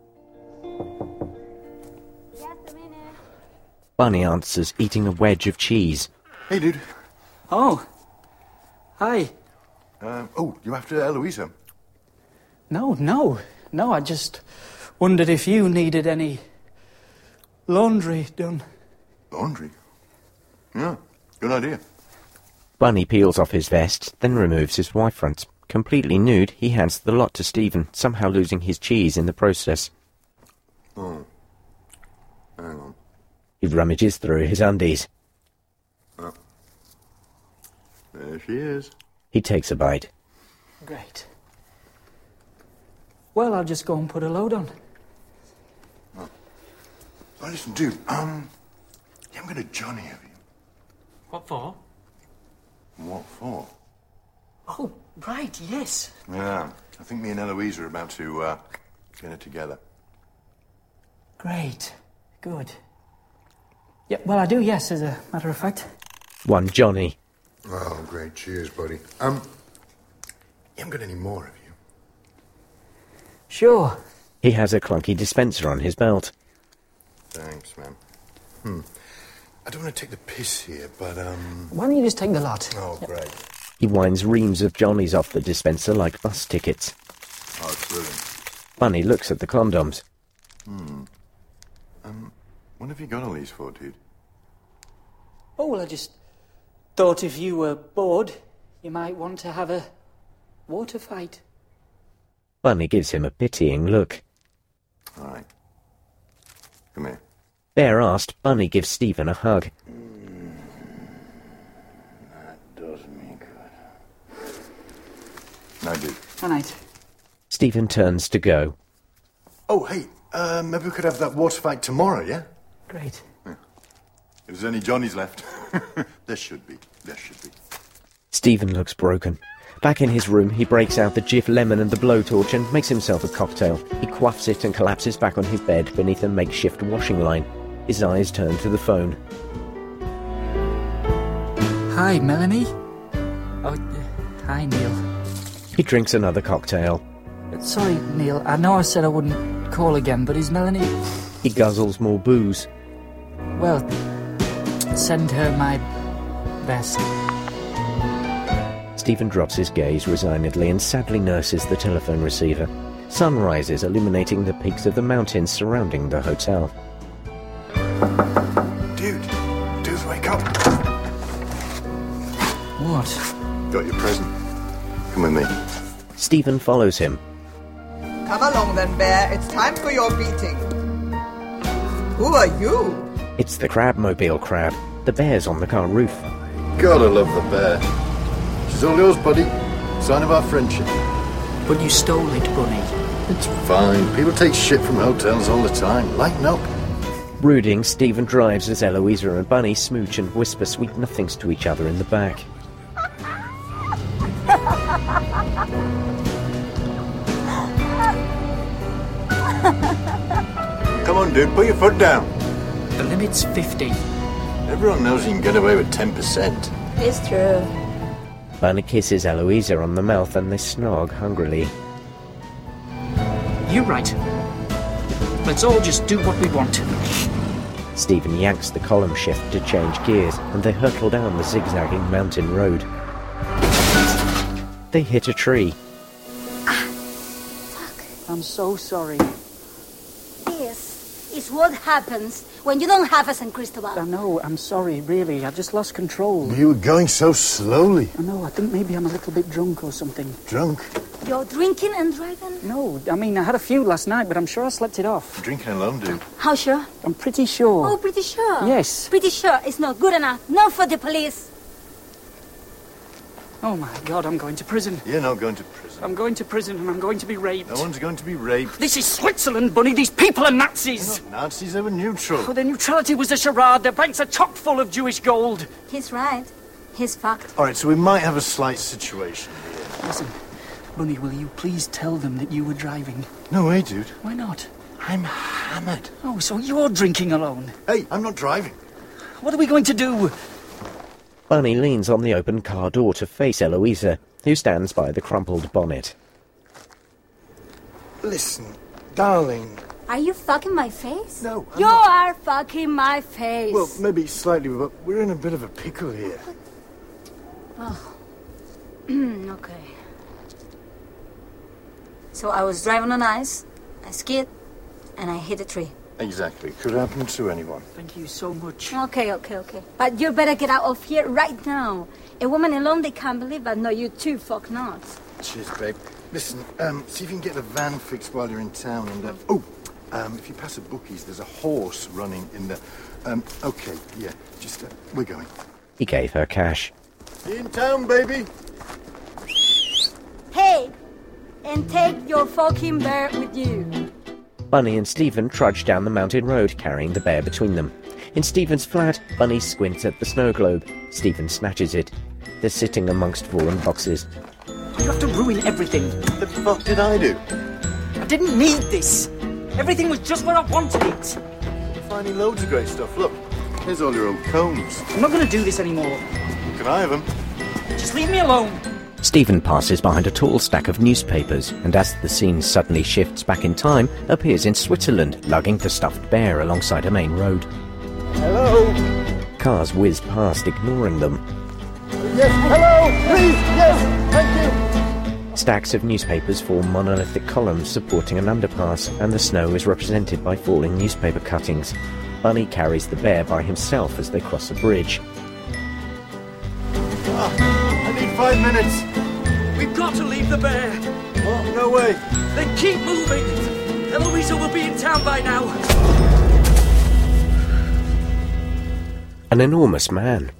Just a minute. Bunny answers, eating a wedge of cheese. Hey, dude. Oh. Hi. Um, oh, you after Eloisa? No, no. No, I just wondered if you needed any laundry done. Laundry? Yeah, good idea. Bunny peels off his vest, then removes his wife fronts. Completely nude, he hands the lot to Stephen, somehow losing his cheese in the process. Oh. Hang on. He rummages through his undies. Oh. There she is. He takes a bite. Great. Well, I'll just go and put a load on. Oh. Well, listen, dude, um, you haven't got a Johnny, have you? What for? What for? Oh, right, yes. Yeah, I think me and Eloise are about to, uh, get it together. Great. Good. Yeah, well, I do, yes, as a matter of fact. One Johnny. Oh, great. Cheers, buddy. Um, you haven't got any more, have you? Sure. He has a clunky dispenser on his belt. Thanks, man. Hmm. I don't want to take the piss here, but, um... Why don't you just take the lot? Oh, yep. great. He winds reams of Johnnies off the dispenser like bus tickets. Oh, it's brilliant. Bunny looks at the condoms. Hmm. Um, what have you got all these for, dude? Oh, well, I just thought if you were bored, you might want to have a water fight. Bunny gives him a pitying look. All right. Come here. Bare-arsed, Bunny gives Stephen a hug. Mm, that does me good. Night, dude. Good night. Stephen turns to go. Oh, hey, uh, maybe we could have that water fight tomorrow, yeah? Great. Yeah. If there's any Johnnies left. There should be. There should be. Stephen looks broken. Back in his room, he breaks out the Jif lemon and the blowtorch and makes himself a cocktail. He quaffs it and collapses back on his bed beneath a makeshift washing line. His eyes turn to the phone. Hi, Melanie. Oh, uh, hi, Neil. He drinks another cocktail. Sorry, Neil, I know I said I wouldn't call again, but is Melanie... He guzzles more booze. Well, send her my best. Stephen drops his gaze resignedly and sadly nurses the telephone receiver. Sun rises, illuminating the peaks of the mountains surrounding the hotel. Dude, dude, wake up. What? Got your present. Come with me. Stephen follows him. Come along then, Bear. It's time for your beating. Who are you? It's the Crabmobile Crab. The bear's on the car roof. Gotta love the bear. She's all yours, buddy. Sign of our friendship. But you stole it, Bunny. It's fine. People take shit from hotels all the time. Lighten up. Brooding, Stephen drives as Eloisa and Bunny smooch and whisper sweet nothings to each other in the back. Come on, dude, put your foot down. The limit's fifty. Everyone knows you can get away with ten percent. It's true. Bunny kisses Eloisa on the mouth and they snog hungrily. You're right. Let's all just do what we want. Stephen yanks the column shift to change gears and they hurtle down the zigzagging mountain road. They hit a tree. Ah, fuck. I'm so sorry. This is what happens when you don't have a San Cristobal. I know, I'm sorry, really. I just lost control. You were going so slowly. I know, I think maybe I'm a little bit drunk or something. Drunk? You're drinking and driving? No, I mean, I had a few last night, but I'm sure I slept it off. You're drinking alone, dude. How sure? I'm pretty sure. Oh, pretty sure? Yes. Pretty sure it's not good enough. Not for the police. Oh, my God, I'm going to prison. You're not going to prison. I'm going to prison and I'm going to be raped. No one's going to be raped. This is Switzerland, Bunny. These people are Nazis. They're not Nazis, they were neutral. Oh, their neutrality was a charade. Their banks are chock full of Jewish gold. He's right. He's fucked. All right, so we might have a slight situation here. Listen, Bunny, will you please tell them that you were driving? No way, dude. Why not? I'm hammered. Oh, so you're drinking alone? Hey, I'm not driving. What are we going to do? Bunny leans on the open car door to face Eloisa, who stands by the crumpled bonnet. Listen, darling. Are you fucking my face? No, I'm You not. are fucking my face. Well, maybe slightly, but we're in a bit of a pickle here. Oh. Okay. So I was driving on ice, I skid, and I hit a tree. Exactly. Could happen to anyone. Thank you so much. Okay, okay, okay. But you better get out of here right now. A woman alone, they can't believe that. No, you too, fuck not. Cheers, babe. Listen, um, see if you can get the van fixed while you're in town. And uh, oh, um, if you pass a bookies, there's a horse running in the. Um, okay, yeah, just uh, we're going. He gave her cash. In town, baby. Hey, and take your fucking bear with you. Bunny and Stephen trudge down the mountain road, carrying the bear between them. In Stephen's flat, Bunny squints at the snow globe. Stephen snatches it. They're sitting amongst fallen boxes. You have to ruin everything. The fuck did I do? I didn't need this. Everything was just where I wanted it. You're finding loads of great stuff. Look, here's all your old combs. I'm not going to do this anymore. Can I have them? Just leave me alone. Stephen passes behind a tall stack of newspapers, and as the scene suddenly shifts back in time, appears in Switzerland, lugging the stuffed bear alongside a main road. Hello? Cars whiz past, ignoring them. Yes, hello, please, yes, thank you. Stacks of newspapers form monolithic columns supporting an underpass, and the snow is represented by falling newspaper cuttings. Bunny carries the bear by himself as they cross a bridge. Ah, I need five minutes. We've got to leave the bear. Oh, no way. Then keep moving. Eloisa will be in town by now. An enormous man.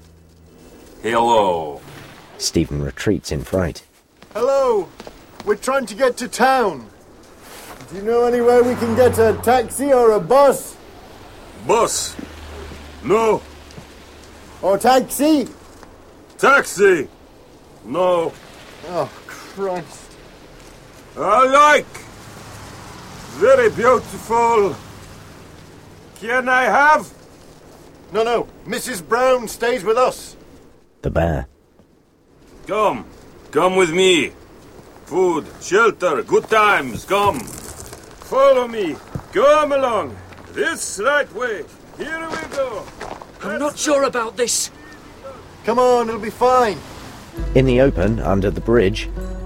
Hello. Stephen retreats in fright. Hello. We're trying to get to town. Do you know anywhere we can get a taxi or a bus? Bus? No. Or taxi? Taxi? No. Oh, Christ. I like. Very beautiful. Can I have? No, no. Missus Brown stays with us. The bear. Come. Come with me. Food, shelter, good times. Come. Follow me. Come along. This right way. Here we go. I'm not sure about this. Come on, it'll be fine. In the open, under the bridge.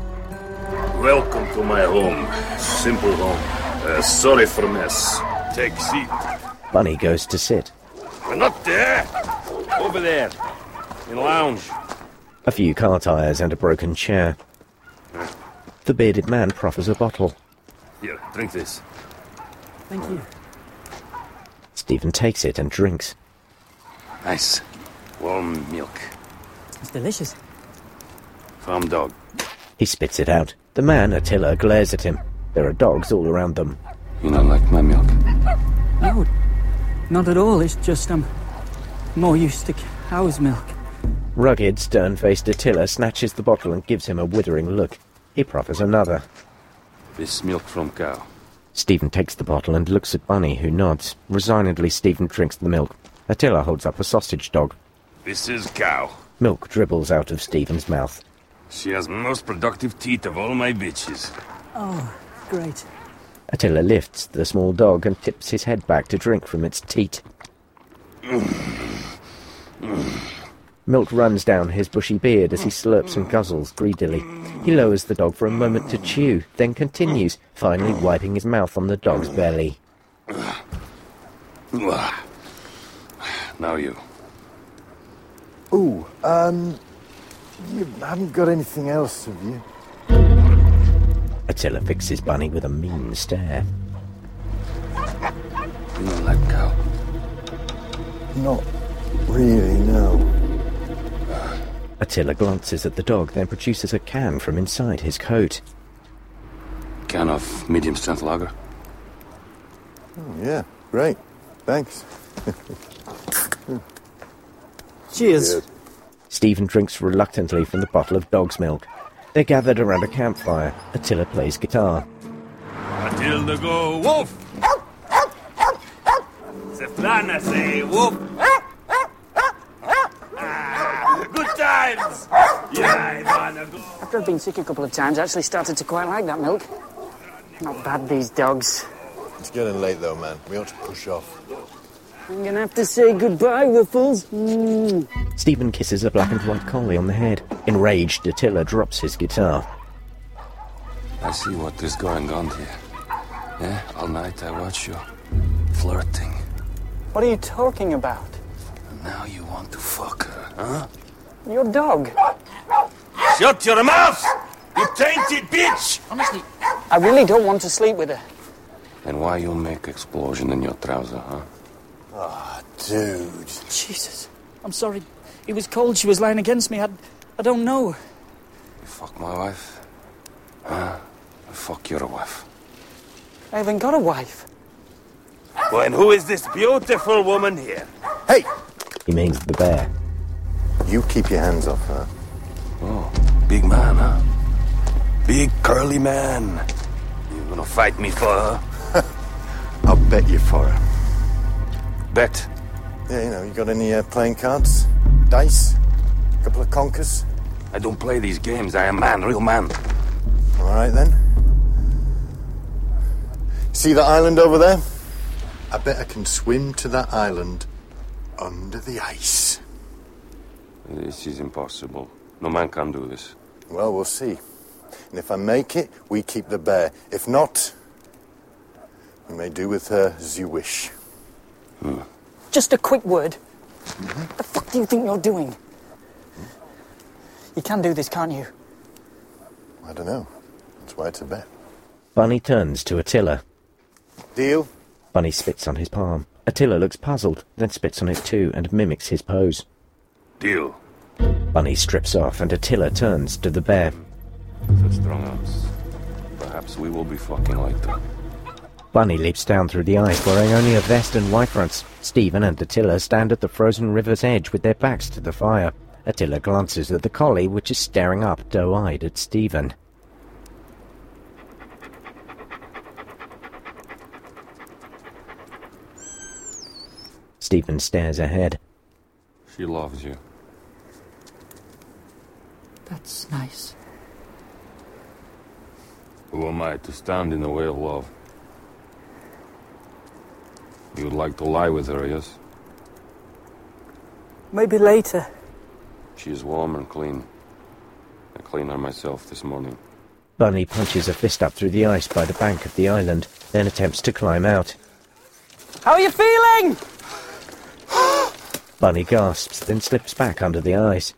Welcome to my home. Simple home. Uh, sorry for mess. Take seat. Bunny goes to sit. We're not there. Over there. In lounge. A few car tires and a broken chair. The bearded man proffers a bottle. Here, drink this. Thank you. Stephen takes it and drinks. Nice. Warm milk. It's delicious. Farm dog. He spits it out. The man, Attila, glares at him. There are dogs all around them. You don't like my milk? No, not at all. It's just I'm more used to cow's milk. Rugged, stern-faced Attila snatches the bottle and gives him a withering look. He proffers another. This milk from cow. Stephen takes the bottle and looks at Bunny, who nods. Resignedly, Stephen drinks the milk. Attila holds up a sausage dog. This is cow. Milk dribbles out of Stephen's mouth. She has most productive teeth of all my bitches. Oh, great. Attila lifts the small dog and tips his head back to drink from its teat. Milk runs down his bushy beard as he slurps and guzzles greedily. He lowers the dog for a moment to chew, then continues, finally wiping his mouth on the dog's belly. Now you. Ooh, um... you haven't got anything else, have you? Attila fixes Bunny with a mean stare. You don't like cow? Not really, no. Attila glances at the dog, then produces a can from inside his coat. Can of medium-strength lager? Oh, yeah, great. Thanks. Cheers. Cheers. Stephen drinks reluctantly from the bottle of dog's milk. They're gathered around a campfire. Attila plays guitar. Matilda go woof! Seflana say woof! Ah, good times! Yeah, I wanna go. After I've been sick a couple of times, I actually started to quite like that milk. Not bad, these dogs. It's getting late, though, man. We ought to push off. I'm gonna have to say goodbye, Ruffles. Mm. Stephen kisses a black and white collie on the head. Enraged, Attila drops his guitar. I see what is going on here. Yeah, all night I watch you flirting. What are you talking about? And now you want to fuck her, huh? Your dog. Shut your mouth! You tainted bitch! Honestly, I really don't want to sleep with her. And why you make explosion in your trouser, huh? Ah, oh, dude. Jesus. I'm sorry. It was cold. She was lying against me. I, I don't know. You fuck my wife? Huh? Fuck your wife. I haven't got a wife. Well, and who is this beautiful woman here? Hey! He means the bear. You keep your hands off her. Oh, big man, huh? Big curly man. You gonna fight me for her? I'll bet you for her. Bet? Yeah, you know, you got any uh, playing cards? Dice? A couple of conkers? I don't play these games. I am man, real man. All right, then. See that island over there? I bet I can swim to that island under the ice. This is impossible. No man can do this. Well, we'll see. And if I make it, we keep the bear. If not, you may do with her as you wish. Hmm. Just a quick word. Mm-hmm. What the fuck do you think you're doing? Hmm? You can do this, can't you? I don't know. That's why it's a bet. Bunny turns to Attila. Deal? Bunny spits on his palm. Attila looks puzzled, then spits on it too and mimics his pose. Deal. Bunny strips off and Attila turns to the bear. Such strong arms. Perhaps we will be fucking later. Bunny leaps down through the ice wearing only a vest and white fronts. Stephen and Attila stand at the frozen river's edge with their backs to the fire. Attila glances at the collie, which is staring up doe-eyed at Stephen. Stephen stares ahead. She loves you. That's nice. Who am I to stand in the way of love? You would like to lie with her, yes? Maybe later. She is warm and clean. I cleaned her myself this morning. Bunny punches a fist up through the ice by the bank of the island, then attempts to climb out. How are you feeling? Bunny gasps, then slips back under the ice.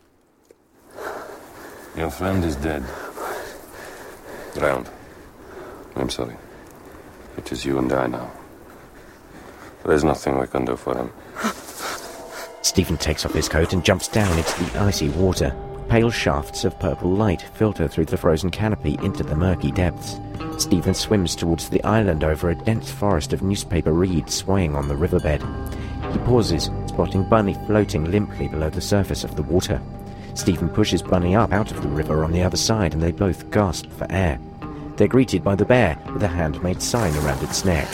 Your friend is dead. Drowned. I'm sorry. It is you and I now. There's nothing we can do for him. Stephen takes off his coat and jumps down into the icy water. Pale shafts of purple light filter through the frozen canopy into the murky depths. Stephen swims towards the island over a dense forest of newspaper reeds swaying on the riverbed. He pauses, spotting Bunny floating limply below the surface of the water. Stephen pushes Bunny up out of the river on the other side and they both gasp for air. They're greeted by the bear with a handmade sign around its neck.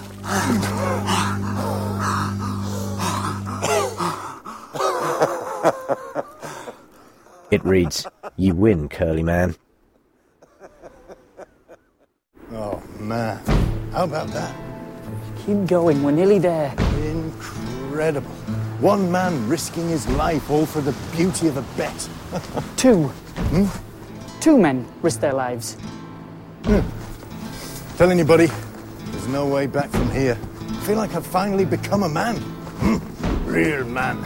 It reads, "You win, curly man." Oh, man. How about that? Keep going, we're nearly there. Incredible. One man risking his life all for the beauty of a bet. Two. Hmm? Two men risk their lives. Hmm. Telling you, buddy, there's no way back from here. I feel like I've finally become a man. Hmm. Real man.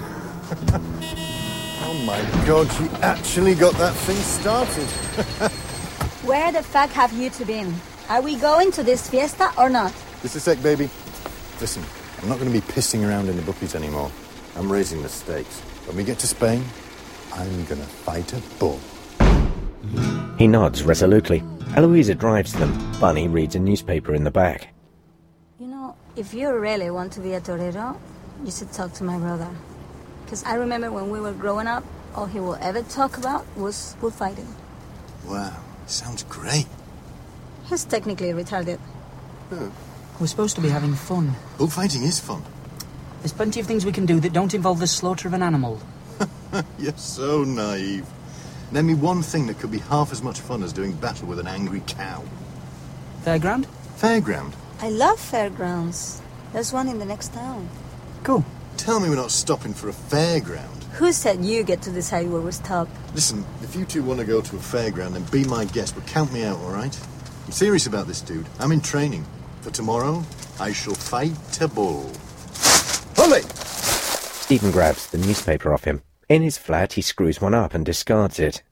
Oh my God, she actually got that thing started. Where the fuck have you two been? Are we going to this fiesta or not? Just a sec, baby. Listen, I'm not going to be pissing around in the bookies anymore. I'm raising the stakes. When we get to Spain, I'm going to fight a bull. He nods resolutely. Eloisa drives them. Bunny reads a newspaper in the back. You know, if you really want to be a torero, you should talk to my brother. Because I remember when we were growing up, all he will ever talk about was bullfighting. Wow, sounds great. He's technically retarded. Oh. We're supposed to be having fun. Bullfighting is fun. There's plenty of things we can do that don't involve the slaughter of an animal. You're so naive. Name me one thing that could be half as much fun as doing battle with an angry cow. Fairground? Fairground? I love fairgrounds. There's one in the next town. Cool. Tell me we're not stopping for a fairground. Who said you get to decide where we stop? Listen, if you two want to go to a fairground, then be my guest, but count me out, all right? I'm serious about this, dude. I'm in training. For tomorrow, I shall fight a bull. Bully! Stephen grabs the newspaper off him. In his flat, he screws one up and discards it.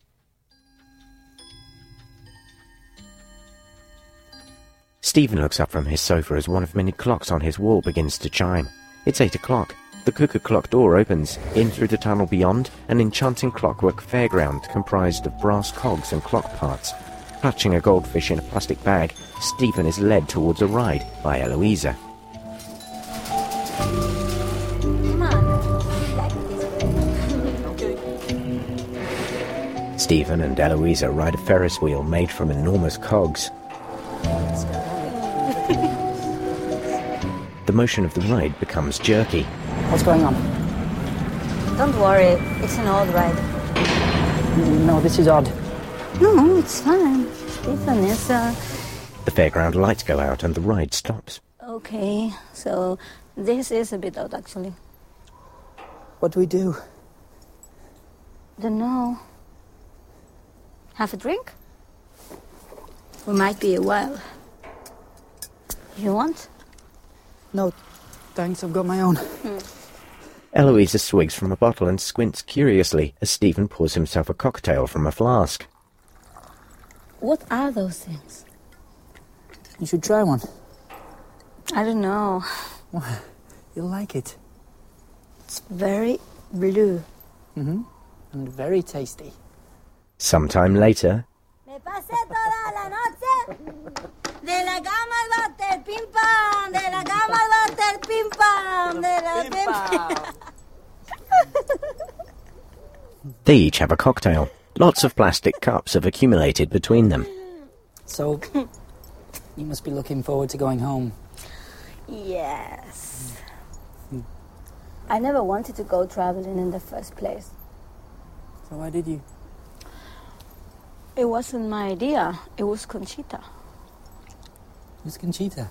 Stephen looks up from his sofa as one of many clocks on his wall begins to chime. It's eight o'clock. The cuckoo clock door opens. In through the tunnel beyond, an enchanting clockwork fairground comprised of brass cogs and clock parts. Clutching a goldfish in a plastic bag, Stephen is led towards a ride by Eloisa. Come on. Like this. Stephen and Eloisa ride a Ferris wheel made from enormous cogs. The motion of the ride becomes jerky. What's going on? Don't worry, it's an old ride. No, this is odd. No, it's fine. Stephen is, uh... The fairground lights go out and the ride stops. Okay, so this is a bit odd, actually. What do we do? Don't know. Have a drink? We might be a while. You want? No, thanks, I've got my own. Hmm. Eloisa swigs from a bottle and squints curiously as Stephen pours himself a cocktail from a flask. What are those things? You should try one. I don't know. Well, you'll like it. It's very blue. Mm-hmm. And very tasty. Sometime later... Me pasé toda la noche de la cama al váter, pim pam, de la cama al váter, pim pam, de la pim pam. They each have a cocktail. Lots of plastic cups have accumulated between them. So, you must be looking forward to going home. Yes. Hmm. I never wanted to go traveling in the first place. So why did you? It wasn't my idea. It was Conchita. Who's Conchita?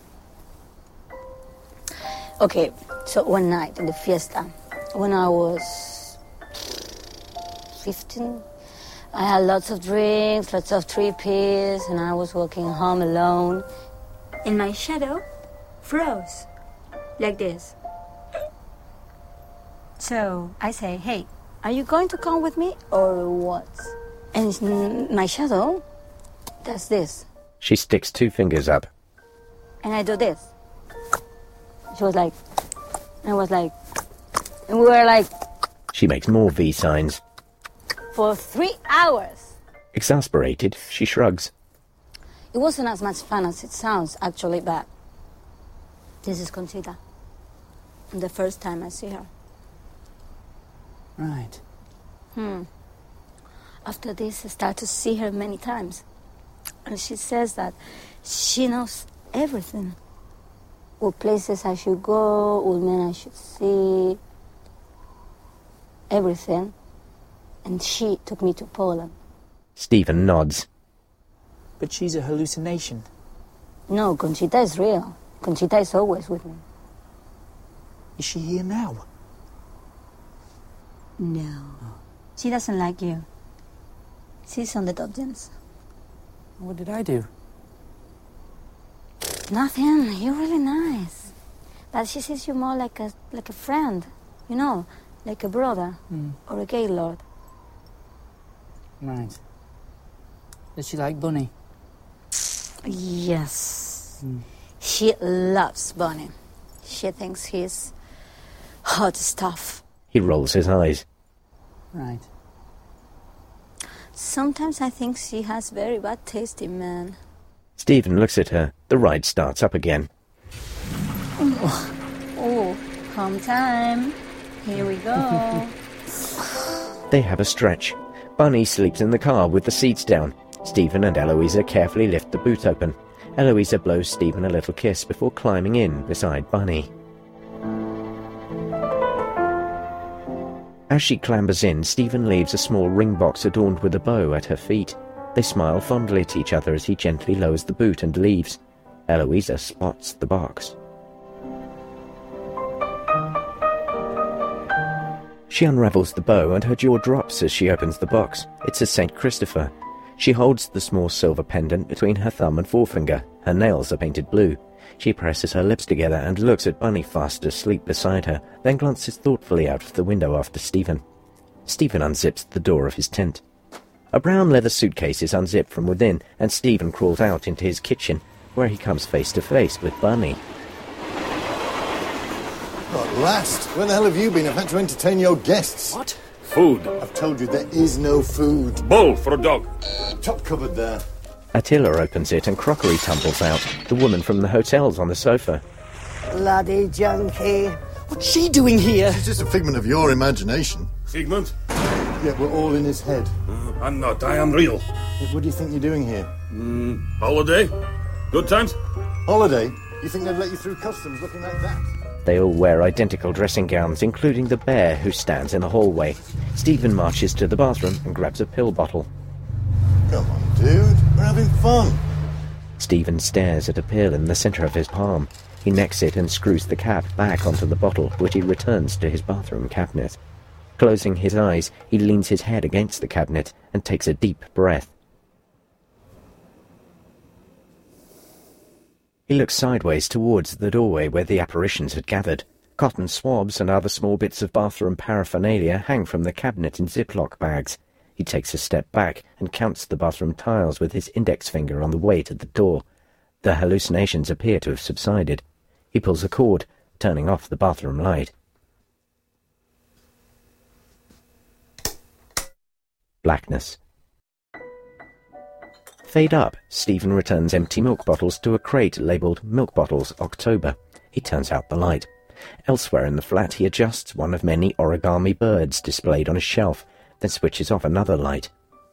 Okay, so one night in the fiesta, when I was fifteen, I had lots of drinks, lots of trippies, and I was walking home alone. And my shadow froze, like this. So I say, hey, are you going to come with me or what? And my shadow does this. She sticks two fingers up. And I do this. She was like, and I was like, and we were like... She makes more V signs. For three hours. Exasperated, she shrugs. It wasn't as much fun as it sounds, actually, but this is Conchita. And the first time I see her. Right. Hmm. After this, I start to see her many times. And she says that she knows everything. What places I should go, what men I should see. Everything. And she took me to Poland. Stephen nods. But she's a hallucination. No, Conchita is real. Conchita is always with me. Is she here now? No. She doesn't like you. She's on the Dodgins. What did I do? Nothing. You're really nice. But she sees you more like a like a friend. You know, like a brother. Mm. Or a gaylord. Right. Does she like Bunny? Yes. Mm. She loves Bunny. She thinks he's hot stuff. He rolls his eyes. Right. Sometimes I think she has very bad taste in men. Stephen looks at her. The ride starts up again. Oh, oh home time. Here we go. They have a stretch. Bunny sleeps in the car with the seats down. Stephen and Eloisa carefully lift the boot open. Eloisa blows Stephen a little kiss before climbing in beside Bunny. As she clambers in, Stephen leaves a small ring box adorned with a bow at her feet. They smile fondly at each other as he gently lowers the boot and leaves. Eloisa spots the box. She unravels the bow and her jaw drops as she opens the box. It's a Saint Christopher. She holds the small silver pendant between her thumb and forefinger. Her nails are painted blue. She presses her lips together and looks at Bunny fast asleep beside her, then glances thoughtfully out of the window after Stephen. Stephen unzips the door of his tent. A brown leather suitcase is unzipped from within, and Stephen crawls out into his kitchen, where he comes face to face with Bunny. At last! Where the hell have you been? I've had to entertain your guests. What? Food. I've told you there is no food. Bowl for a dog. Top cupboard there. Attila opens it and crockery tumbles out, the woman from the hotel's on the sofa. Bloody junkie. What's she doing here? She's just a figment of your imagination. Figment? Yeah, we're all in his head. Uh, I'm not. I am real. What do you think you're doing here? Mm, holiday? Good times? Holiday? You think they'd let you through customs looking like that? They all wear identical dressing gowns, including the bear who stands in the hallway. Stephen marches to the bathroom and grabs a pill bottle. Come on, dude. We're having fun. Stephen stares at a pill in the centre of his palm. He necks it and screws the cap back onto the bottle, which he returns to his bathroom cabinet. Closing his eyes, he leans his head against the cabinet and takes a deep breath. He looks sideways towards the doorway where the apparitions had gathered. Cotton swabs and other small bits of bathroom paraphernalia hang from the cabinet in Ziploc bags. He takes a step back and counts the bathroom tiles with his index finger on the way to the door. The hallucinations appear to have subsided. He pulls a cord, turning off the bathroom light. Blackness. Fade up. Stephen returns empty milk bottles to a crate labelled Milk Bottles October. He turns out the light. Elsewhere in the flat, he adjusts one of many origami birds displayed on a shelf, then switches off another light.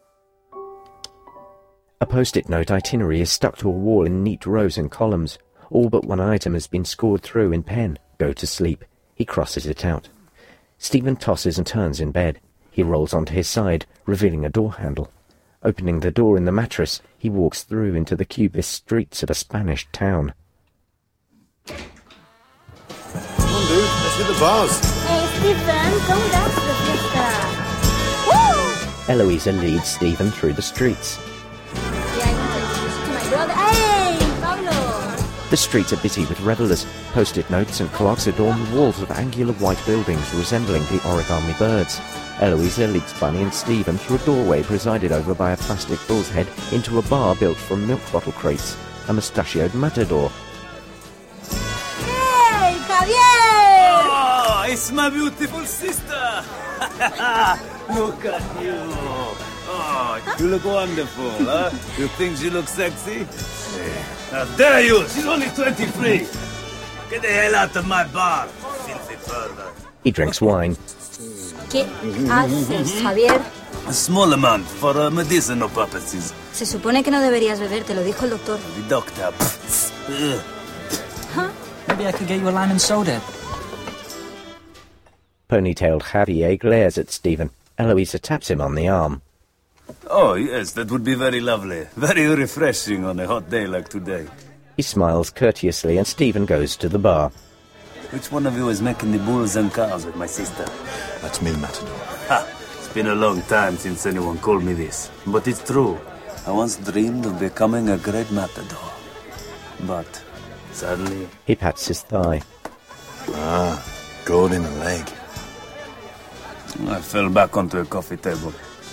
A post-it note itinerary is stuck to a wall in neat rows and columns. All but one item has been scored through in pen. Go to sleep. He crosses it out. Stephen tosses and turns in bed. He rolls onto his side, revealing a door handle. Opening the door in the mattress, he walks through into the cubist streets of a Spanish town. Come on, dude. Let's hit the bars. Hey, Stephen, come dance the fiesta. Woo! Eloisa leads Stephen through the streets. Yeah, I want to introduce you to my brother. Hey, Pablo! The streets are busy with revellers. Post-it notes and clocks adorn the walls of angular white buildings resembling the origami birds. Eloisa leads Bunny and Stephen through a doorway presided over by a plastic bull's head into a bar built from milk bottle crates, a mustachioed matador. Hey, Javier! Oh, it's my beautiful sister! Look at you! Oh, you look wonderful, huh? You think she looks sexy? How dare you! She's only twenty-three! Get the hell out of my bar, filthy further. He drinks wine. ¿Qué haces, Javier? A small amount for uh, medicinal purposes. Se supone que no deberías beber, te lo dijo el doctor. The doctor. Huh? Maybe I could get you a lime and soda. Ponytailed Javier glares at Stephen. Eloisa taps him on the arm. Oh, yes, that would be very lovely. Very refreshing on a hot day like today. He smiles courteously and Stephen goes to the bar. Which one of you is making the bulls and cars with my sister? That's me, Matador. Ha! It's been a long time since anyone called me this. But it's true. I once dreamed of becoming a great matador. But, sadly... He pats his thigh. Ah, gold in the leg. I fell back onto a coffee table.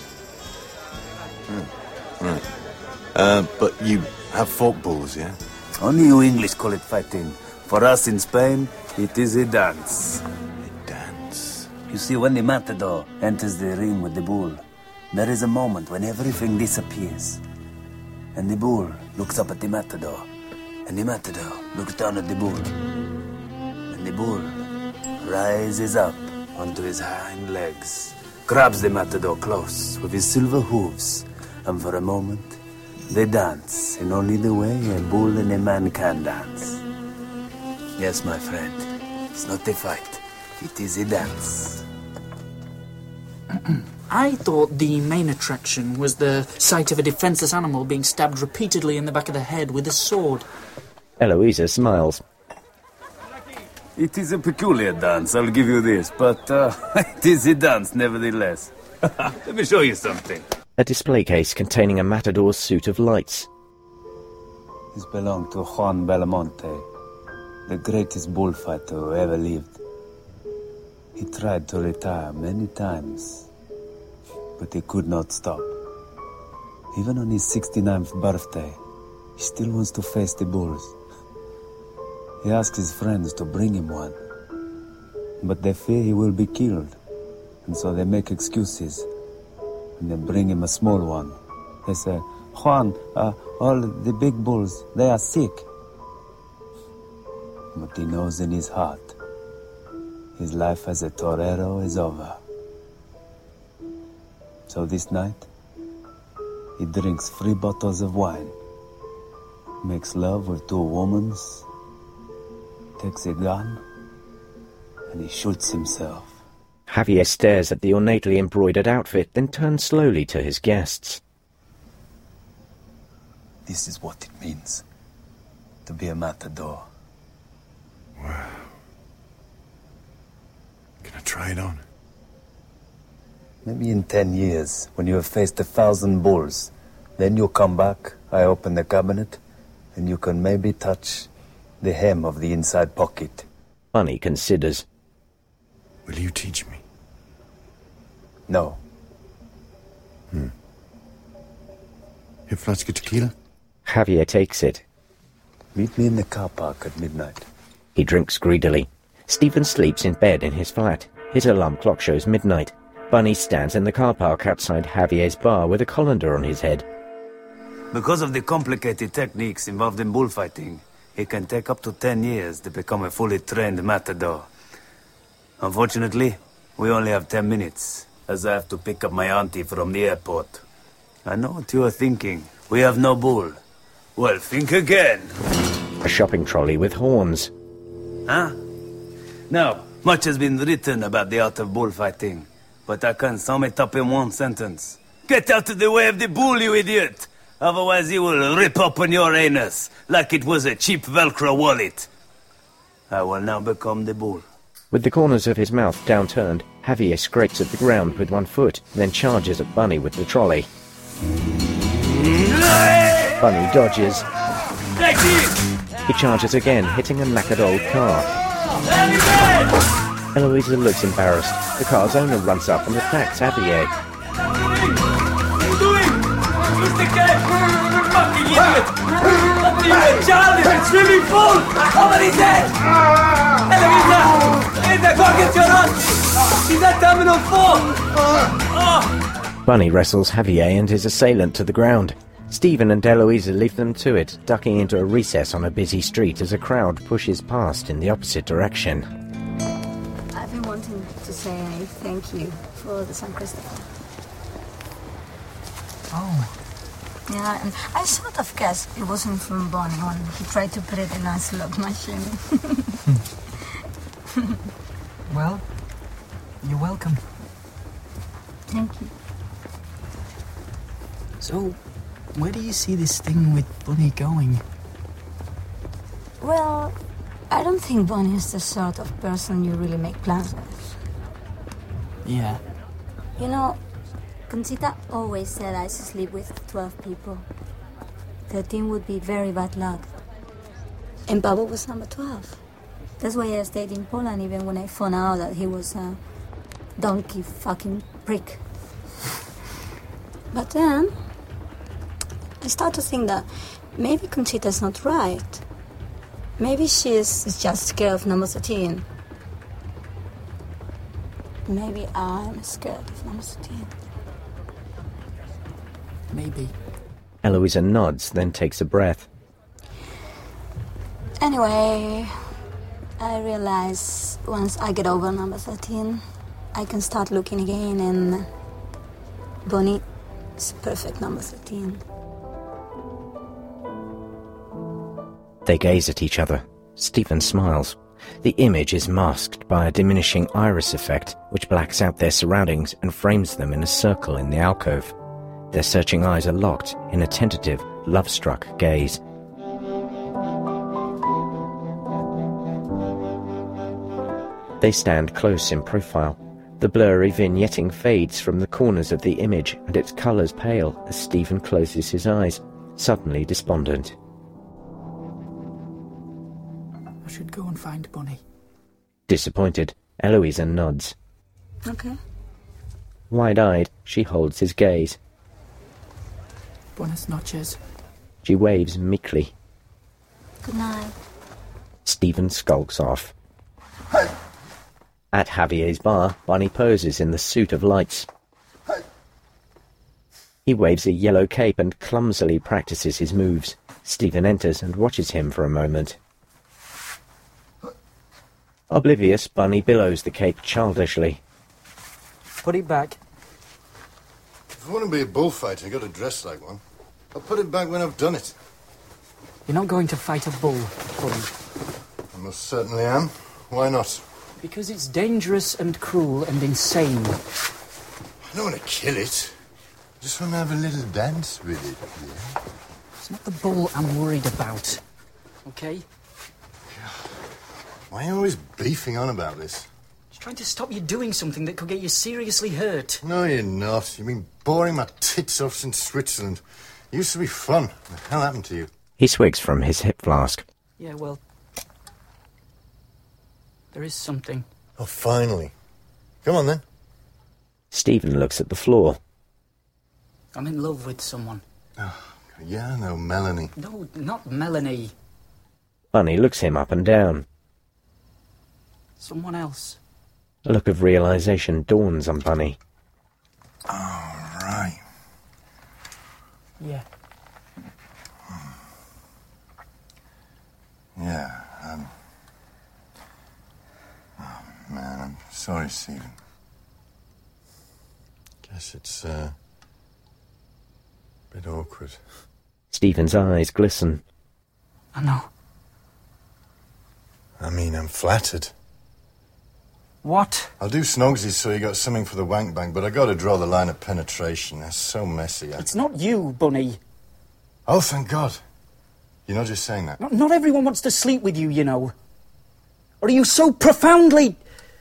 Hmm. Right. Uh, but you have fork bulls, yeah? Only you English call it fighting. For us in Spain, it is a dance. A dance? You see, when the matador enters the ring with the bull, there is a moment when everything disappears. And the bull looks up at the matador. And the matador looks down at the bull. And the bull rises up onto his hind legs, grabs the matador close with his silver hooves, and for a moment, they dance in only the way a bull and a man can dance. Yes, my friend, it's not a fight, it is a dance. I thought the main attraction was the sight of a defenseless animal being stabbed repeatedly in the back of the head with a sword. Eloisa smiles. It is a peculiar dance, I'll give you this, but uh, it is a dance nevertheless. Let me show you something. A display case containing a matador's suit of lights. This belonged to Juan Belamonte, the greatest bullfighter who ever lived. He tried to retire many times, but he could not stop. Even on his sixty-ninth birthday, he still wants to face the bulls. He asks his friends to bring him one, but they fear he will be killed, and so they make excuses, and they bring him a small one. They say, Juan, uh, all the big bulls, they are sick. But he knows in his heart, his life as a torero is over. So this night, he drinks three bottles of wine, makes love with two women, takes a gun, and he shoots himself. Javier stares at the ornately embroidered outfit, then turns slowly to his guests. This is what it means to be a matador. Wow. Can I try it on? Maybe in ten years, when you have faced a thousand bulls, then you come back, I open the cabinet, and you can maybe touch the hem of the inside pocket. Bunny considers. Will you teach me? No. Hmm. Here, flaska tequila? Javier takes it. Meet me in the car park at midnight. He drinks greedily. Stephen sleeps in bed in his flat. His alarm clock shows midnight. Bunny stands in the car park outside Javier's bar with a colander on his head. Because of the complicated techniques involved in bullfighting, it can take up to ten years to become a fully trained matador. Unfortunately, we only have ten minutes, as I have to pick up my auntie from the airport. I know what you are thinking. We have no bull. Well, think again. A shopping trolley with horns. Huh? Now, much has been written about the art of bullfighting, but I can sum it up in one sentence. Get out of the way of the bull, you idiot! Otherwise he will rip open your anus like it was a cheap Velcro wallet. I will now become the bull. With the corners of his mouth downturned, Javier scrapes at the ground with one foot, then charges at Bunny with the trolley. Bunny dodges. He charges again, hitting a knackered old car. Eloisa looks embarrassed. The car's owner runs up and attacks Javier. What are you doing? Use the cat! You fucking idiot! What are you doing, Charlie? It's swimming pool! Somebody's dead! Eloisa! Eloisa, go get your aunt! She's at Terminal four! Oh. Bunny wrestles Javier and his assailant to the ground. Stephen and Eloisa leave them to it, ducking into a recess on a busy street as a crowd pushes past in the opposite direction. I've been wanting to say thank you for the San Christopher. Oh. Yeah, and I sort of guessed it wasn't from Bonnie when he tried to put it in a slot machine. Well, you're welcome. Thank you. So, where do you see this thing with Bunny going? Well, I don't think Bonnie is the sort of person you really make plans with. Yeah. You know, Conchita always said I should sleep with twelve people. thirteen would be very bad luck. And Pablo was number twelve. That's why I stayed in Poland even when I found out that he was a donkey fucking prick. But then, I start to think that maybe Conchita's not right. Maybe she's just scared of number thirteen. Maybe I'm scared of number thirteen. Maybe. Eloisa nods, then takes a breath. Anyway, I realize once I get over number thirteen, I can start looking again, and Bonnie is perfect number thirteen. They gaze at each other. Stephen smiles. The image is masked by a diminishing iris effect, which blacks out their surroundings and frames them in a circle in the alcove. Their searching eyes are locked in a tentative, love-struck gaze. They stand close in profile. The blurry vignetting fades from the corners of the image, and its colours pale as Stephen closes his eyes, suddenly despondent. I should go and find Bonnie. Disappointed, Eloisa nods. Okay. Wide-eyed, she holds his gaze. Buenas noches. She waves meekly. Good night. Stephen skulks off. At Javier's bar, Bunny poses in the suit of lights. He waves a yellow cape and clumsily practices his moves. Stephen enters and watches him for a moment. Oblivious, Bunny billows the cape childishly. Put it back. If I want to be a bullfighter, I've got to dress like one. I'll put it back when I've done it. You're not going to fight a bull, Bunny. I most certainly am. Why not? Because it's dangerous and cruel and insane. I don't want to kill it. I just want to have a little dance with it. Yeah? It's not the bull I'm worried about. Okay? Why are you always beefing on about this? He's trying to stop you doing something that could get you seriously hurt. No, you're not. You've been boring my tits off since Switzerland. It used to be fun. What the hell happened to you? He swigs from his hip flask. Yeah, well... there is something. Oh, finally. Come on, then. Stephen looks at the floor. I'm in love with someone. Oh, yeah, no, Melanie. No, not Melanie. Bunny looks him up and down. Someone else. A look of realization dawns on Bunny. Oh, right. Yeah. Yeah, um... oh, man, I'm sorry, Stephen. Guess it's, uh... a bit awkward. Stephen's eyes glisten. I know. I mean, I'm flattered. What? I'll do Snogsies so you got something for the wank bank, but I gotta draw the line at penetration. That's so messy. I... It's not you, Bunny. Oh, thank God. You're not just saying that. Not, not everyone wants to sleep with you, you know. Or are you so profoundly...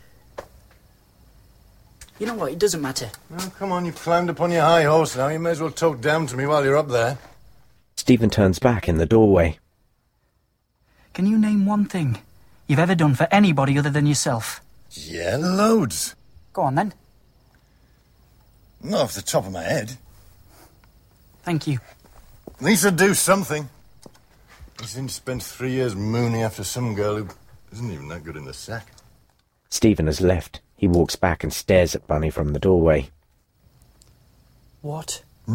You know what, it doesn't matter. Oh, come on, you've climbed up on your high horse now. You may as well talk down to me while you're up there. Stephen turns back in the doorway. Can you name one thing you've ever done for anybody other than yourself? Yeah, loads. Go on, then. Not off the top of my head. Thank you. At least I'd do something. You seem to spend three years mooning after some girl who isn't even that good in the sack. Stephen has left. He walks back and stares at Bunny from the doorway. What? Hmm?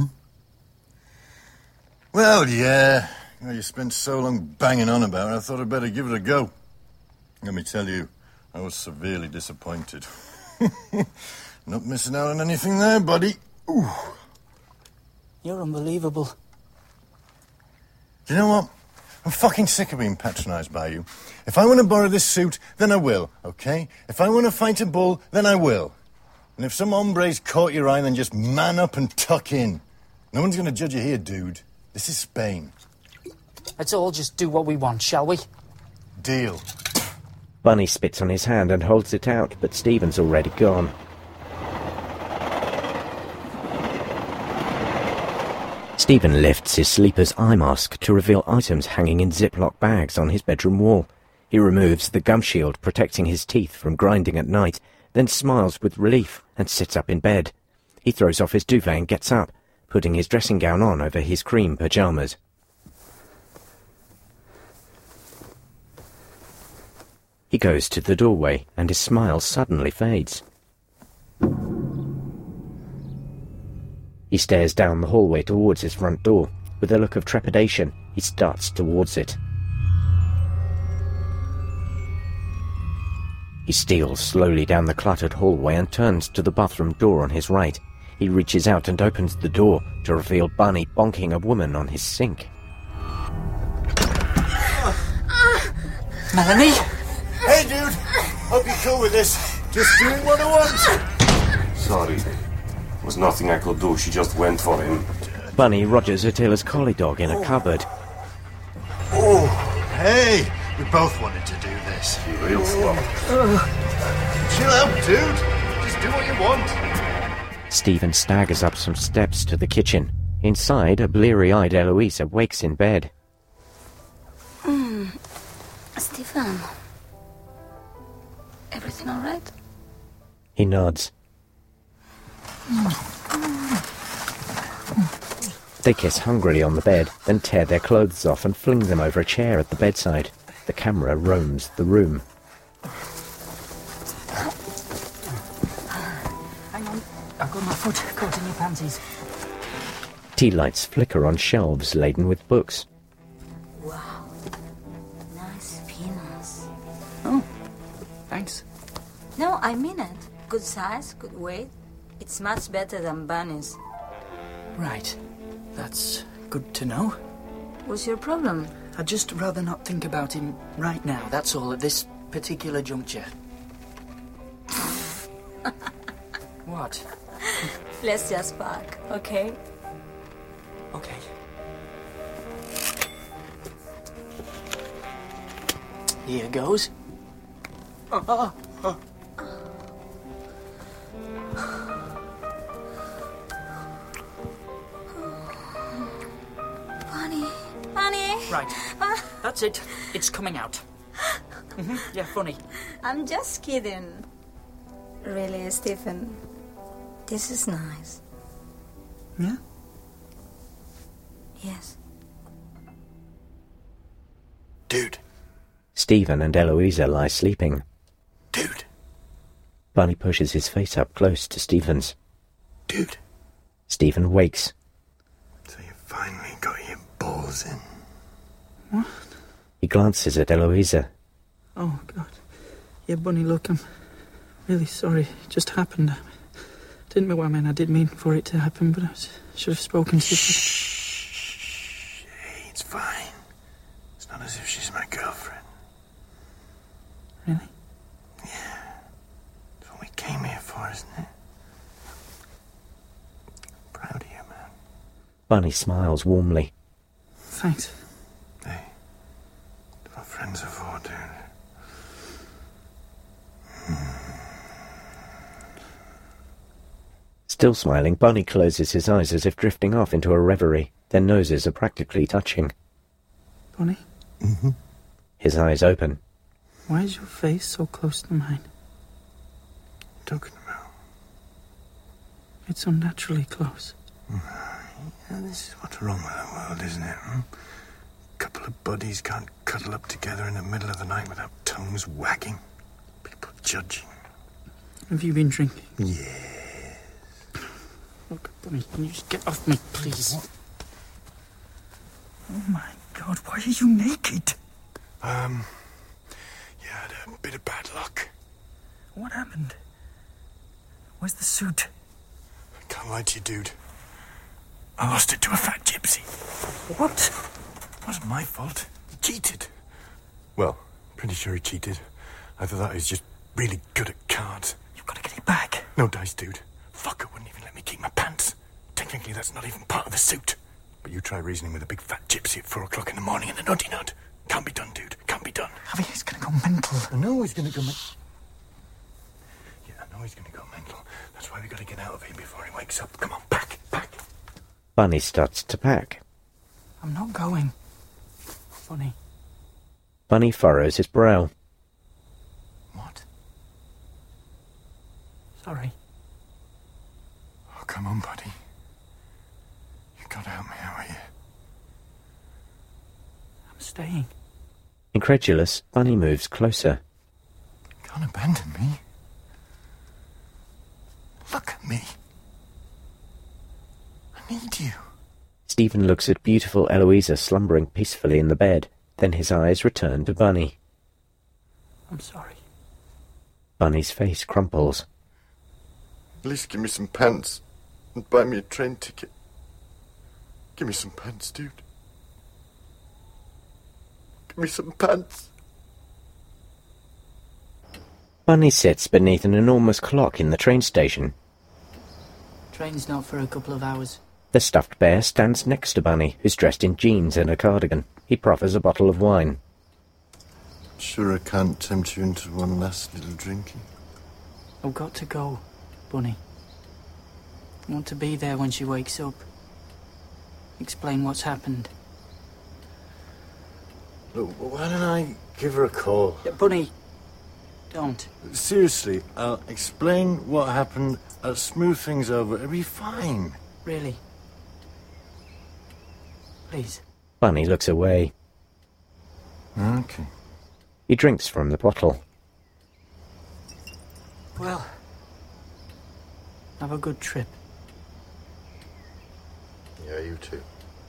Well, yeah. You know, you spent so long banging on about it, I thought I'd better give it a go. Let me tell you, I was severely disappointed. Not missing out on anything there, buddy. Ooh. You're unbelievable. Do you know what? I'm fucking sick of being patronised by you. If I want to borrow this suit, then I will, okay? If I want to fight a bull, then I will. And if some hombre's caught your eye, then just man up and tuck in. No one's going to judge you here, dude. This is Spain. Let's all just do what we want, shall we? Deal. Bunny spits on his hand and holds it out, but Stephen's already gone. Stephen lifts his sleeper's eye mask to reveal items hanging in Ziploc bags on his bedroom wall. He removes the gum shield protecting his teeth from grinding at night, then smiles with relief and sits up in bed. He throws off his duvet and gets up, putting his dressing gown on over his cream pyjamas. He goes to the doorway, and his smile suddenly fades. He stares down the hallway towards his front door. With a look of trepidation, he starts towards it. He steals slowly down the cluttered hallway and turns to the bathroom door on his right. He reaches out and opens the door to reveal Bunny bonking a woman on his sink. Melanie? Hey, dude. Hope you're cool with this. Just doing what I want. Sorry. There was nothing I could do. She just went for him. Bunny Rogers Attila's collie dog in a cupboard. Oh, hey. We both wanted to do this. You real slow. Chill out, dude. Just do what you want. Stephen staggers up some steps to the kitchen. Inside, a bleary-eyed Eloisa wakes in bed. Mm. Stephen. Everything all right? He nods. They kiss hungrily on the bed, then tear their clothes off and fling them over a chair at the bedside. The camera roams the room. Hang on. I've got my foot caught in your panties. Tea lights flicker on shelves laden with books. Wow. Nice peanuts. Oh, thanks. No, I mean it. Good size, good weight. It's much better than Bunny's. Right. That's good to know. What's your problem? I'd just rather not think about him right now, that's all, at this particular juncture. What? Let's just park, okay? Okay. Here goes. Oh, oh, oh. Bunny, Bunny. Right. That's it. It's coming out. Mm-hmm. Yeah, funny. I'm just kidding. Really, Stephen. This is nice. Yeah? Yes. Dude. Stephen and Eloisa lie sleeping. Dude. Bunny pushes his face up close to Stephen's. Dude. Stephen wakes. So you finally got your balls in. What? He glances at Eloisa. Oh, God. Yeah, Bunny, look, I'm really sorry. It just happened. I didn't mean, well, I mean, I did mean for it to happen, but I was, should have spoken to you. Shh. Hey, it's fine. It's not as if she's my girlfriend. Really? Yeah. That's what we came here for, isn't it? Proud of you, man. Bunny smiles warmly. Thanks. Hey, that's what friends are for, dude. Still smiling, Bunny closes his eyes as if drifting off into a reverie. Their noses are practically touching. Bunny? Mm-hmm. His eyes open. Why is your face so close to mine? Talking about? It's unnaturally close. Yeah, this is what's wrong with the world, isn't it? Hmm? A couple of buddies can't cuddle up together in the middle of the night without tongues wagging. People judging. Have you been drinking? Yeah. Look, Bunny, can you just get off me, please? What? Oh, my God, why are you naked? Um, yeah, I had a bit of bad luck. What happened? Where's the suit? I can't lie to you, dude. I lost it to a fat gypsy. What? It wasn't my fault. He cheated. Well, pretty sure he cheated. Either that or he's just really good at cards. You've got to get it back. No dice, dude. Fucker wouldn't even let me keep my pants. Technically, that's not even part of the suit. But you try reasoning with a big fat gypsy at four o'clock in the morning in the nutty nut. Can't be done, dude. Can't be done. Javi, he's gonna go mental. I know he's gonna go mental. Yeah, I know he's gonna go mental. That's why we gotta get out of here before he wakes up. Come on, pack, pack. Bunny starts to pack. I'm not going. Bunny. Bunny furrows his brow. What? Sorry. Oh, come on, buddy. You gotta help me out here. I'm staying. Incredulous, Bunny moves closer. You can't abandon me. Look at me. I need you. Stephen looks at beautiful Eloisa slumbering peacefully in the bed. Then his eyes return to Bunny. I'm sorry. Bunny's face crumples. At least give me some pants and buy me a train ticket. Give me some pants, dude. Give me some pants. Bunny sits beneath an enormous clock in the train station. Train's not for a couple of hours. The stuffed bear stands next to Bunny, who's dressed in jeans and a cardigan. He proffers a bottle of wine. Sure I can't tempt you into one last little drinking? I've got to go, Bunny. I want to be there when she wakes up. Explain what's happened. Look, why don't I give her a call? Yeah, Bunny, don't. Seriously, I'll explain what happened. I'll smooth things over. It'll be fine. Really? Please. Bunny looks away. Okay. He drinks from the bottle. Well, have a good trip. Yeah, you too.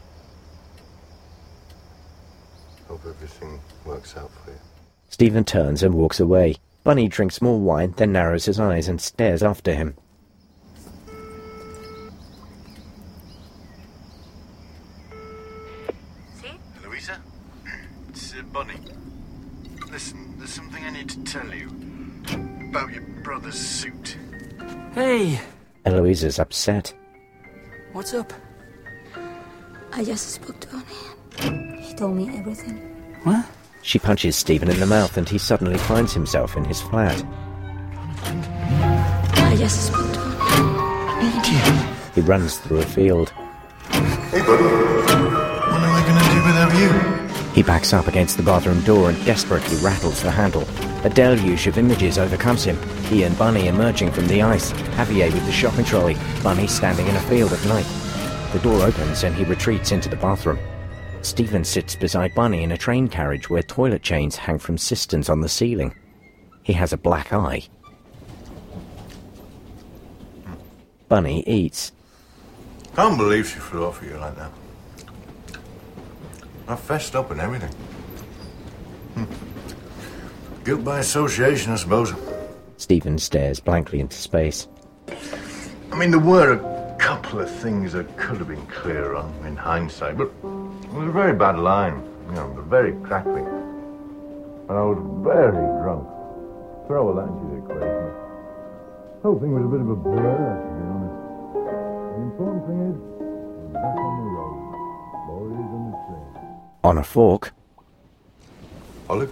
Hope everything works out for you. Stephen turns and walks away. Bunny drinks more wine, then narrows his eyes and stares after him. See? Eloisa? It's uh, Bunny. Listen, there's something I need to tell you. About your brother's suit. Hey! Eloisa's upset. What's up? I just spoke to him. He told me everything. What? She punches Stephen in the mouth and he suddenly finds himself in his flat. I just spoke to him. I need you. He runs through a field. Hey, buddy. What am I going to do without you? He backs up against the bathroom door and desperately rattles the handle. A deluge of images overcomes him. He and Bunny emerging from the ice. Javier with the shopping trolley. Bunny standing in a field at night. The door opens and he retreats into the bathroom. Stephen sits beside Bunny in a train carriage where toilet chains hang from cisterns on the ceiling. He has a black eye. Bunny eats. Can't believe she flew off at you like that. I fessed up and everything. Hm. Guilt by association, I suppose. Stephen stares blankly into space. I mean, there were a couple of things that could have been clearer on in hindsight, but it was a very bad line, you know, very crackly. And I was very drunk. Throw all that into the equation. The whole thing was a bit of a blur, to be honest. The important thing is, I'm back on the road. Laurie's on the train. On a fork. Olive?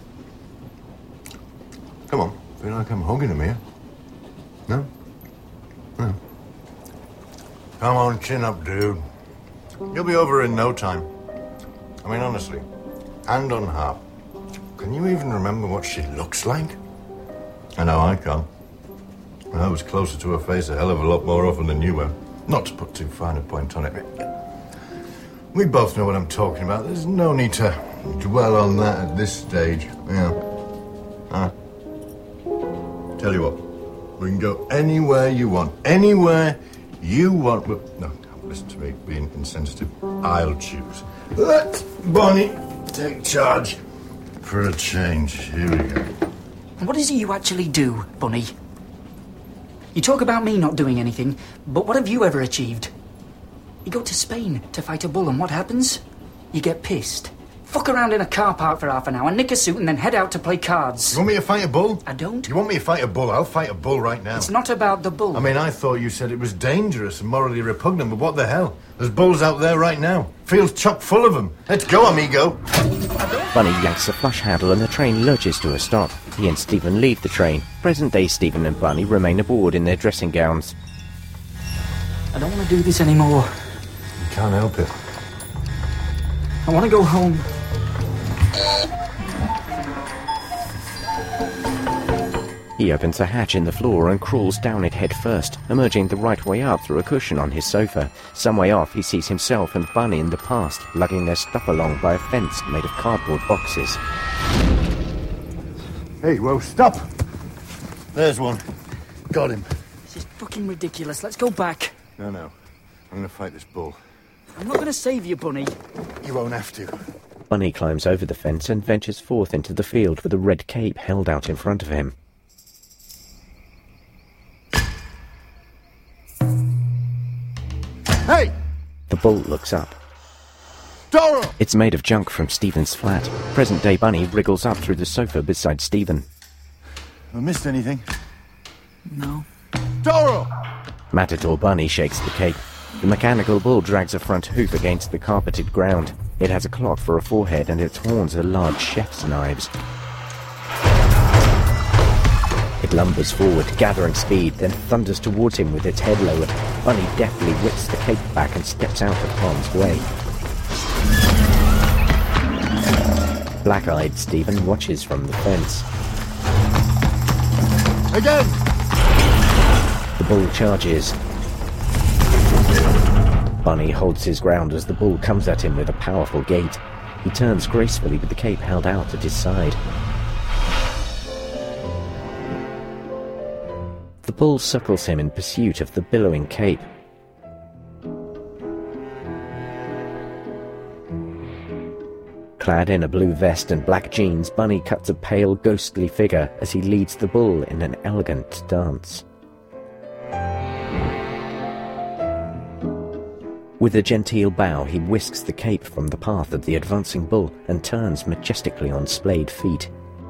Come on. Feel like I'm hugging him here. No? No. Come on, chin up, dude. You'll be over in no time. I mean, honestly, hand on heart, can you even remember what she looks like? I know I can't. I was closer to her face a hell of a lot more often than you were. Not to put too fine a point on it. We both know what I'm talking about. There's no need to dwell on that at this stage. Yeah. Huh? Tell you what, we can go anywhere you want. Anywhere you want. But no, listen to me, being insensitive. I'll choose. Let Bonnie take charge for a change. Here we go. What is it you actually do, Bunny? You talk about me not doing anything, but what have you ever achieved? You go to Spain to fight a bull, and what happens? You get pissed. Fuck around in a car park for half an hour, nick a suit, and then head out to play cards. You want me to fight a bull? I don't. You want me to fight a bull? I'll fight a bull right now. It's not about the bull. I mean, I thought you said it was dangerous and morally repugnant, but what the hell? There's bulls out there right now. Field's chock full of them. Let's go, amigo. Bunny yanks the flush handle and the train lurches to a stop. He and Stephen leave the train. Present-day Stephen and Bunny remain aboard in their dressing gowns. I don't want to do this anymore. You can't help it. I want to go home. He opens a hatch in the floor and crawls down it head first, emerging the right way up through a cushion on his sofa. Some way off, he sees himself and Bunny in the past, lugging their stuff along by a fence made of cardboard boxes. Hey, well, stop! There's one. Got him. This is fucking ridiculous. Let's go back. No, no. I'm gonna fight this bull. I'm not gonna save you, Bunny. You won't have to. Bunny climbs over the fence and ventures forth into the field with a red cape held out in front of him. Hey! The bull looks up. Doro! It's made of junk from Stephen's flat. Present-day Bunny wriggles up through the sofa beside Stephen. Have I missed anything? No. Doro! Matador Bunny shakes the cape. The mechanical bull drags a front hoof against the carpeted ground. It has a clock for a forehead and its horns are large chef's knives. It lumbers forward, gathering speed, then thunders towards him with its head lowered. Bunny deftly whips the cape back and steps out of harm's way. Black-eyed Stephen watches from the fence. Again! The bull charges. Bunny holds his ground as the bull comes at him with a powerful gait. He turns gracefully with the cape held out at his side. The bull circles him in pursuit of the billowing cape. Clad in a blue vest and black jeans, Bunny cuts a pale, ghostly figure as he leads the bull in an elegant dance. With a genteel bow, he whisks the cape from the path of the advancing bull and turns majestically on splayed feet.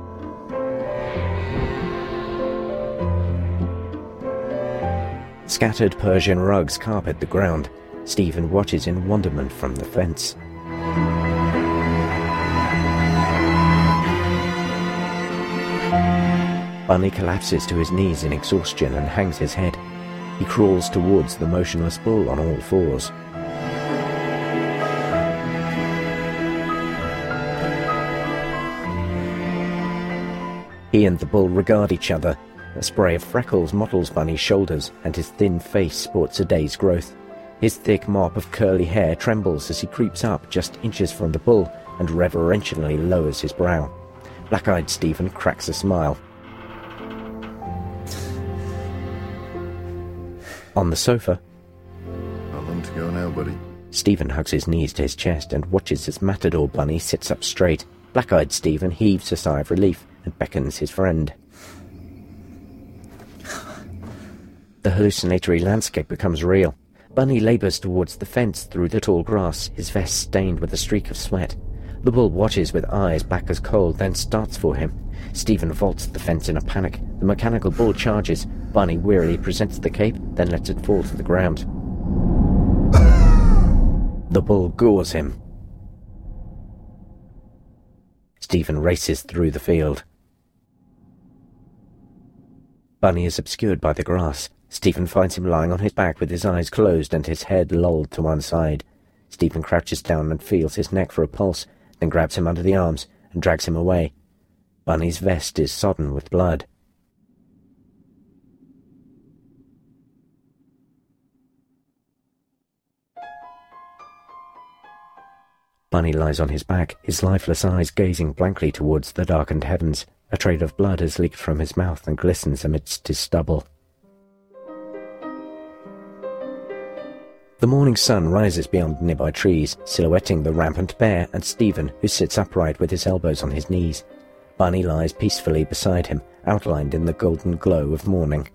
Scattered Persian rugs carpet the ground. Stephen watches in wonderment from the fence. Bunny collapses to his knees in exhaustion and hangs his head. He crawls towards the motionless bull on all fours. He and the bull regard each other. A spray of freckles mottles Bunny's shoulders, and his thin face sports a day's growth. His thick mop of curly hair trembles as he creeps up just inches from the bull and reverentially lowers his brow. Black-eyed Stephen cracks a smile. On the sofa, How long to go now, buddy? Stephen hugs his knees to his chest and watches as Matador Bunny sits up straight. Black-eyed Stephen heaves a sigh of relief and beckons his friend. The hallucinatory landscape becomes real. Bunny labours towards the fence through the tall grass, his vest stained with a streak of sweat. The bull watches with eyes black as coal, then starts for him. Stephen vaults the fence in a panic. The mechanical bull charges. Bunny wearily presents the cape, then lets it fall to the ground. The bull gores him. Stephen races through the field. Bunny is obscured by the grass. Stephen finds him lying on his back with his eyes closed and his head lolled to one side. Stephen crouches down and feels his neck for a pulse, then grabs him under the arms and drags him away. Bunny's vest is sodden with blood. Bunny lies on his back, his lifeless eyes gazing blankly towards the darkened heavens. A trail of blood has leaked from his mouth and glistens amidst his stubble. The morning sun rises beyond nearby trees, silhouetting the rampant bear and Stephen, who sits upright with his elbows on his knees. Bunny lies peacefully beside him, outlined in the golden glow of morning.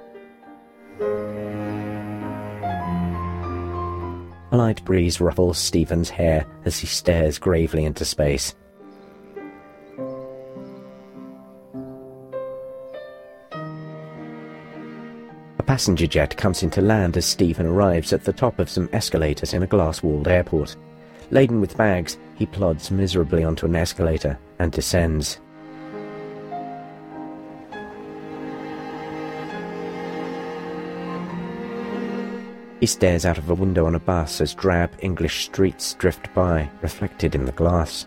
A light breeze ruffles Stephen's hair as he stares gravely into space. A passenger jet comes into land as Stephen arrives at the top of some escalators in a glass-walled airport. Laden with bags, he plods miserably onto an escalator and descends. He stares out of a window on a bus as drab English streets drift by, reflected in the glass.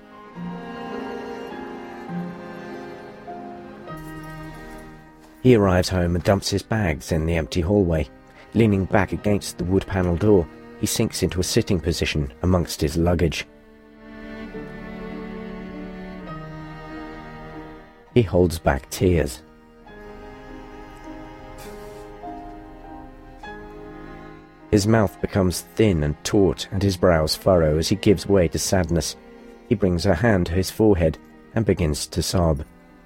He arrives home and dumps his bags in the empty hallway. Leaning back against the wood panel door, he sinks into a sitting position amongst his luggage. He holds back tears. His mouth becomes thin and taut, and his brows furrow as he gives way to sadness. He brings a hand to his forehead and begins to sob.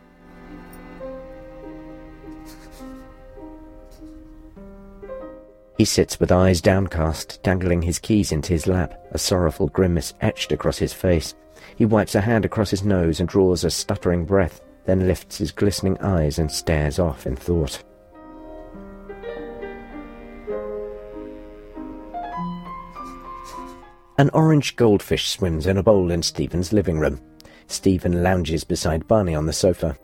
He sits with eyes downcast, dangling his keys into his lap, a sorrowful grimace etched across his face. He wipes a hand across his nose and draws a stuttering breath, then lifts his glistening eyes and stares off in thought. An orange goldfish swims in a bowl in Stephen's living room. Stephen lounges beside Bunny on the sofa.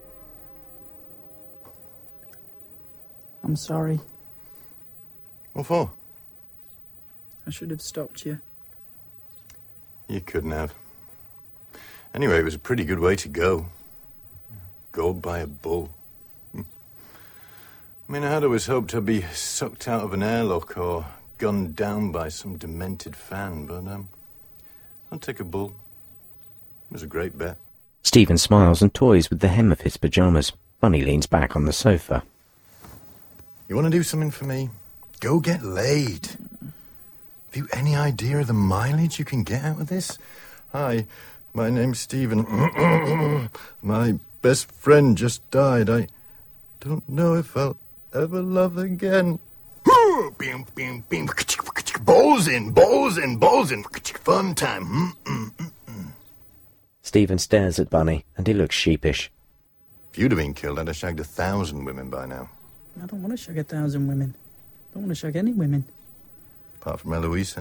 I'm sorry. What for? I should have stopped you. You couldn't have. Anyway, it was a pretty good way to go. Gored by a bull. I mean, I had always hoped I'd be sucked out of an airlock or gunned down by some demented fan, but um, I'll take a bull. It was a great bet. Stephen smiles and toys with the hem of his pyjamas. Bunny leans back on the sofa. You want to do something for me? Go get laid. Have you any idea of the mileage you can get out of this? Hi, My name's Stephen. My best friend just died. I don't know if I'll ever love again. Beam, beam, beam. Balls in, balls in, balls in. Fun time. Stephen stares at Bunny, and he looks sheepish. If you'd have been killed, I'd have shagged a thousand women by now. I don't want to shag a thousand women. I don't want to shag any women. Apart from Eloisa.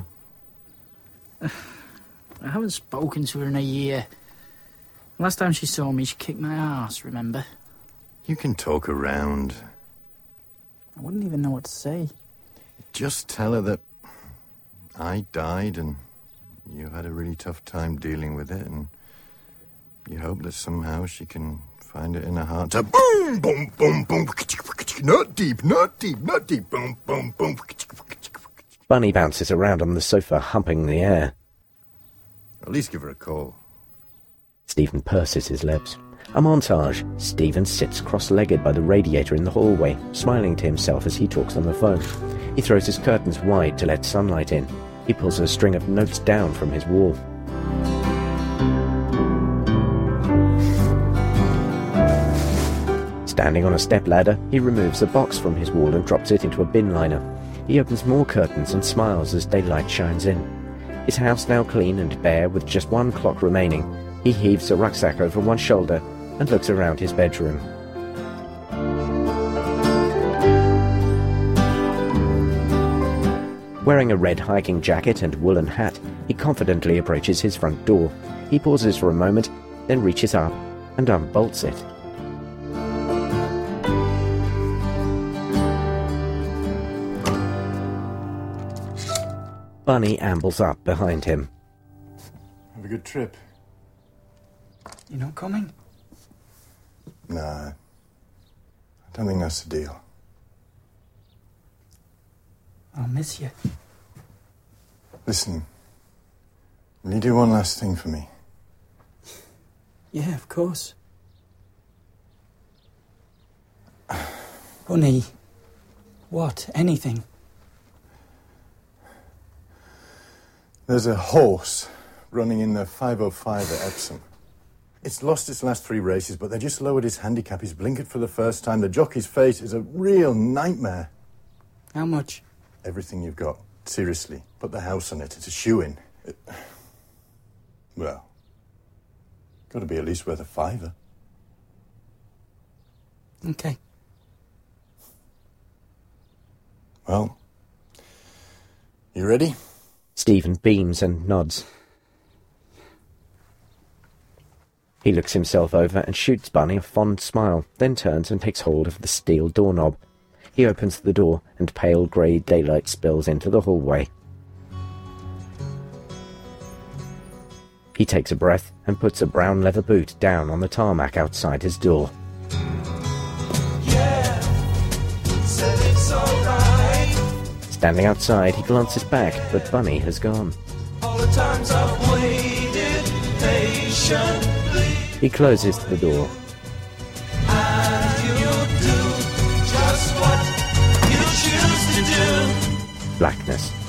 I haven't spoken to her in a year. Last time she saw me, she kicked my arse, remember? You can talk around. I wouldn't even know what to say. Just tell her that I died and you had a really tough time dealing with it, and you hope that somehow she can find it in her heart to boom, boom, boom, boom, not deep, not deep, not deep, boom, boom, boom. Bunny bounces around on the sofa, humping the air. At least give her a call. Stephen purses his lips. A montage. Stephen sits cross-legged by the radiator in the hallway, smiling to himself as he talks on the phone. He throws his curtains wide to let sunlight in. He pulls a string of notes down from his wall. Standing on a stepladder, he removes a box from his wall and drops it into a bin liner. He opens more curtains and smiles as daylight shines in. His house now clean and bare with just one clock remaining. He heaves a rucksack over one shoulder and looks around his bedroom. Wearing a red hiking jacket and woolen hat, he confidently approaches his front door. He pauses for a moment, then reaches up and unbolts it. Bunny ambles up behind him. Have a good trip. You're not coming? Nah. I don't think that's the deal. I'll miss you. Listen. Will you do one last thing for me? Yeah, of course. Bunny. What? Anything? There's a horse running in the five oh five at Epsom. It's lost its last three races, but they just lowered his handicap. He's blinkered for the first time. The jockey's face is a real nightmare. How much? Everything you've got. Seriously. Put the house on it. It's a shoe-in. It... Well, got to be at least worth a fiver. Okay. Well, you ready? Stephen beams and nods. He looks himself over and shoots Bunny a fond smile, then turns and takes hold of the steel doorknob. He opens the door, and pale grey daylight spills into the hallway. He takes a breath and puts a brown leather boot down on the tarmac outside his door. Yeah, said it's alright. Standing outside, he glances back, but Bunny has gone. All the times I've waited patiently. He closes the door. And you'll do just what you choose to do. Blackness.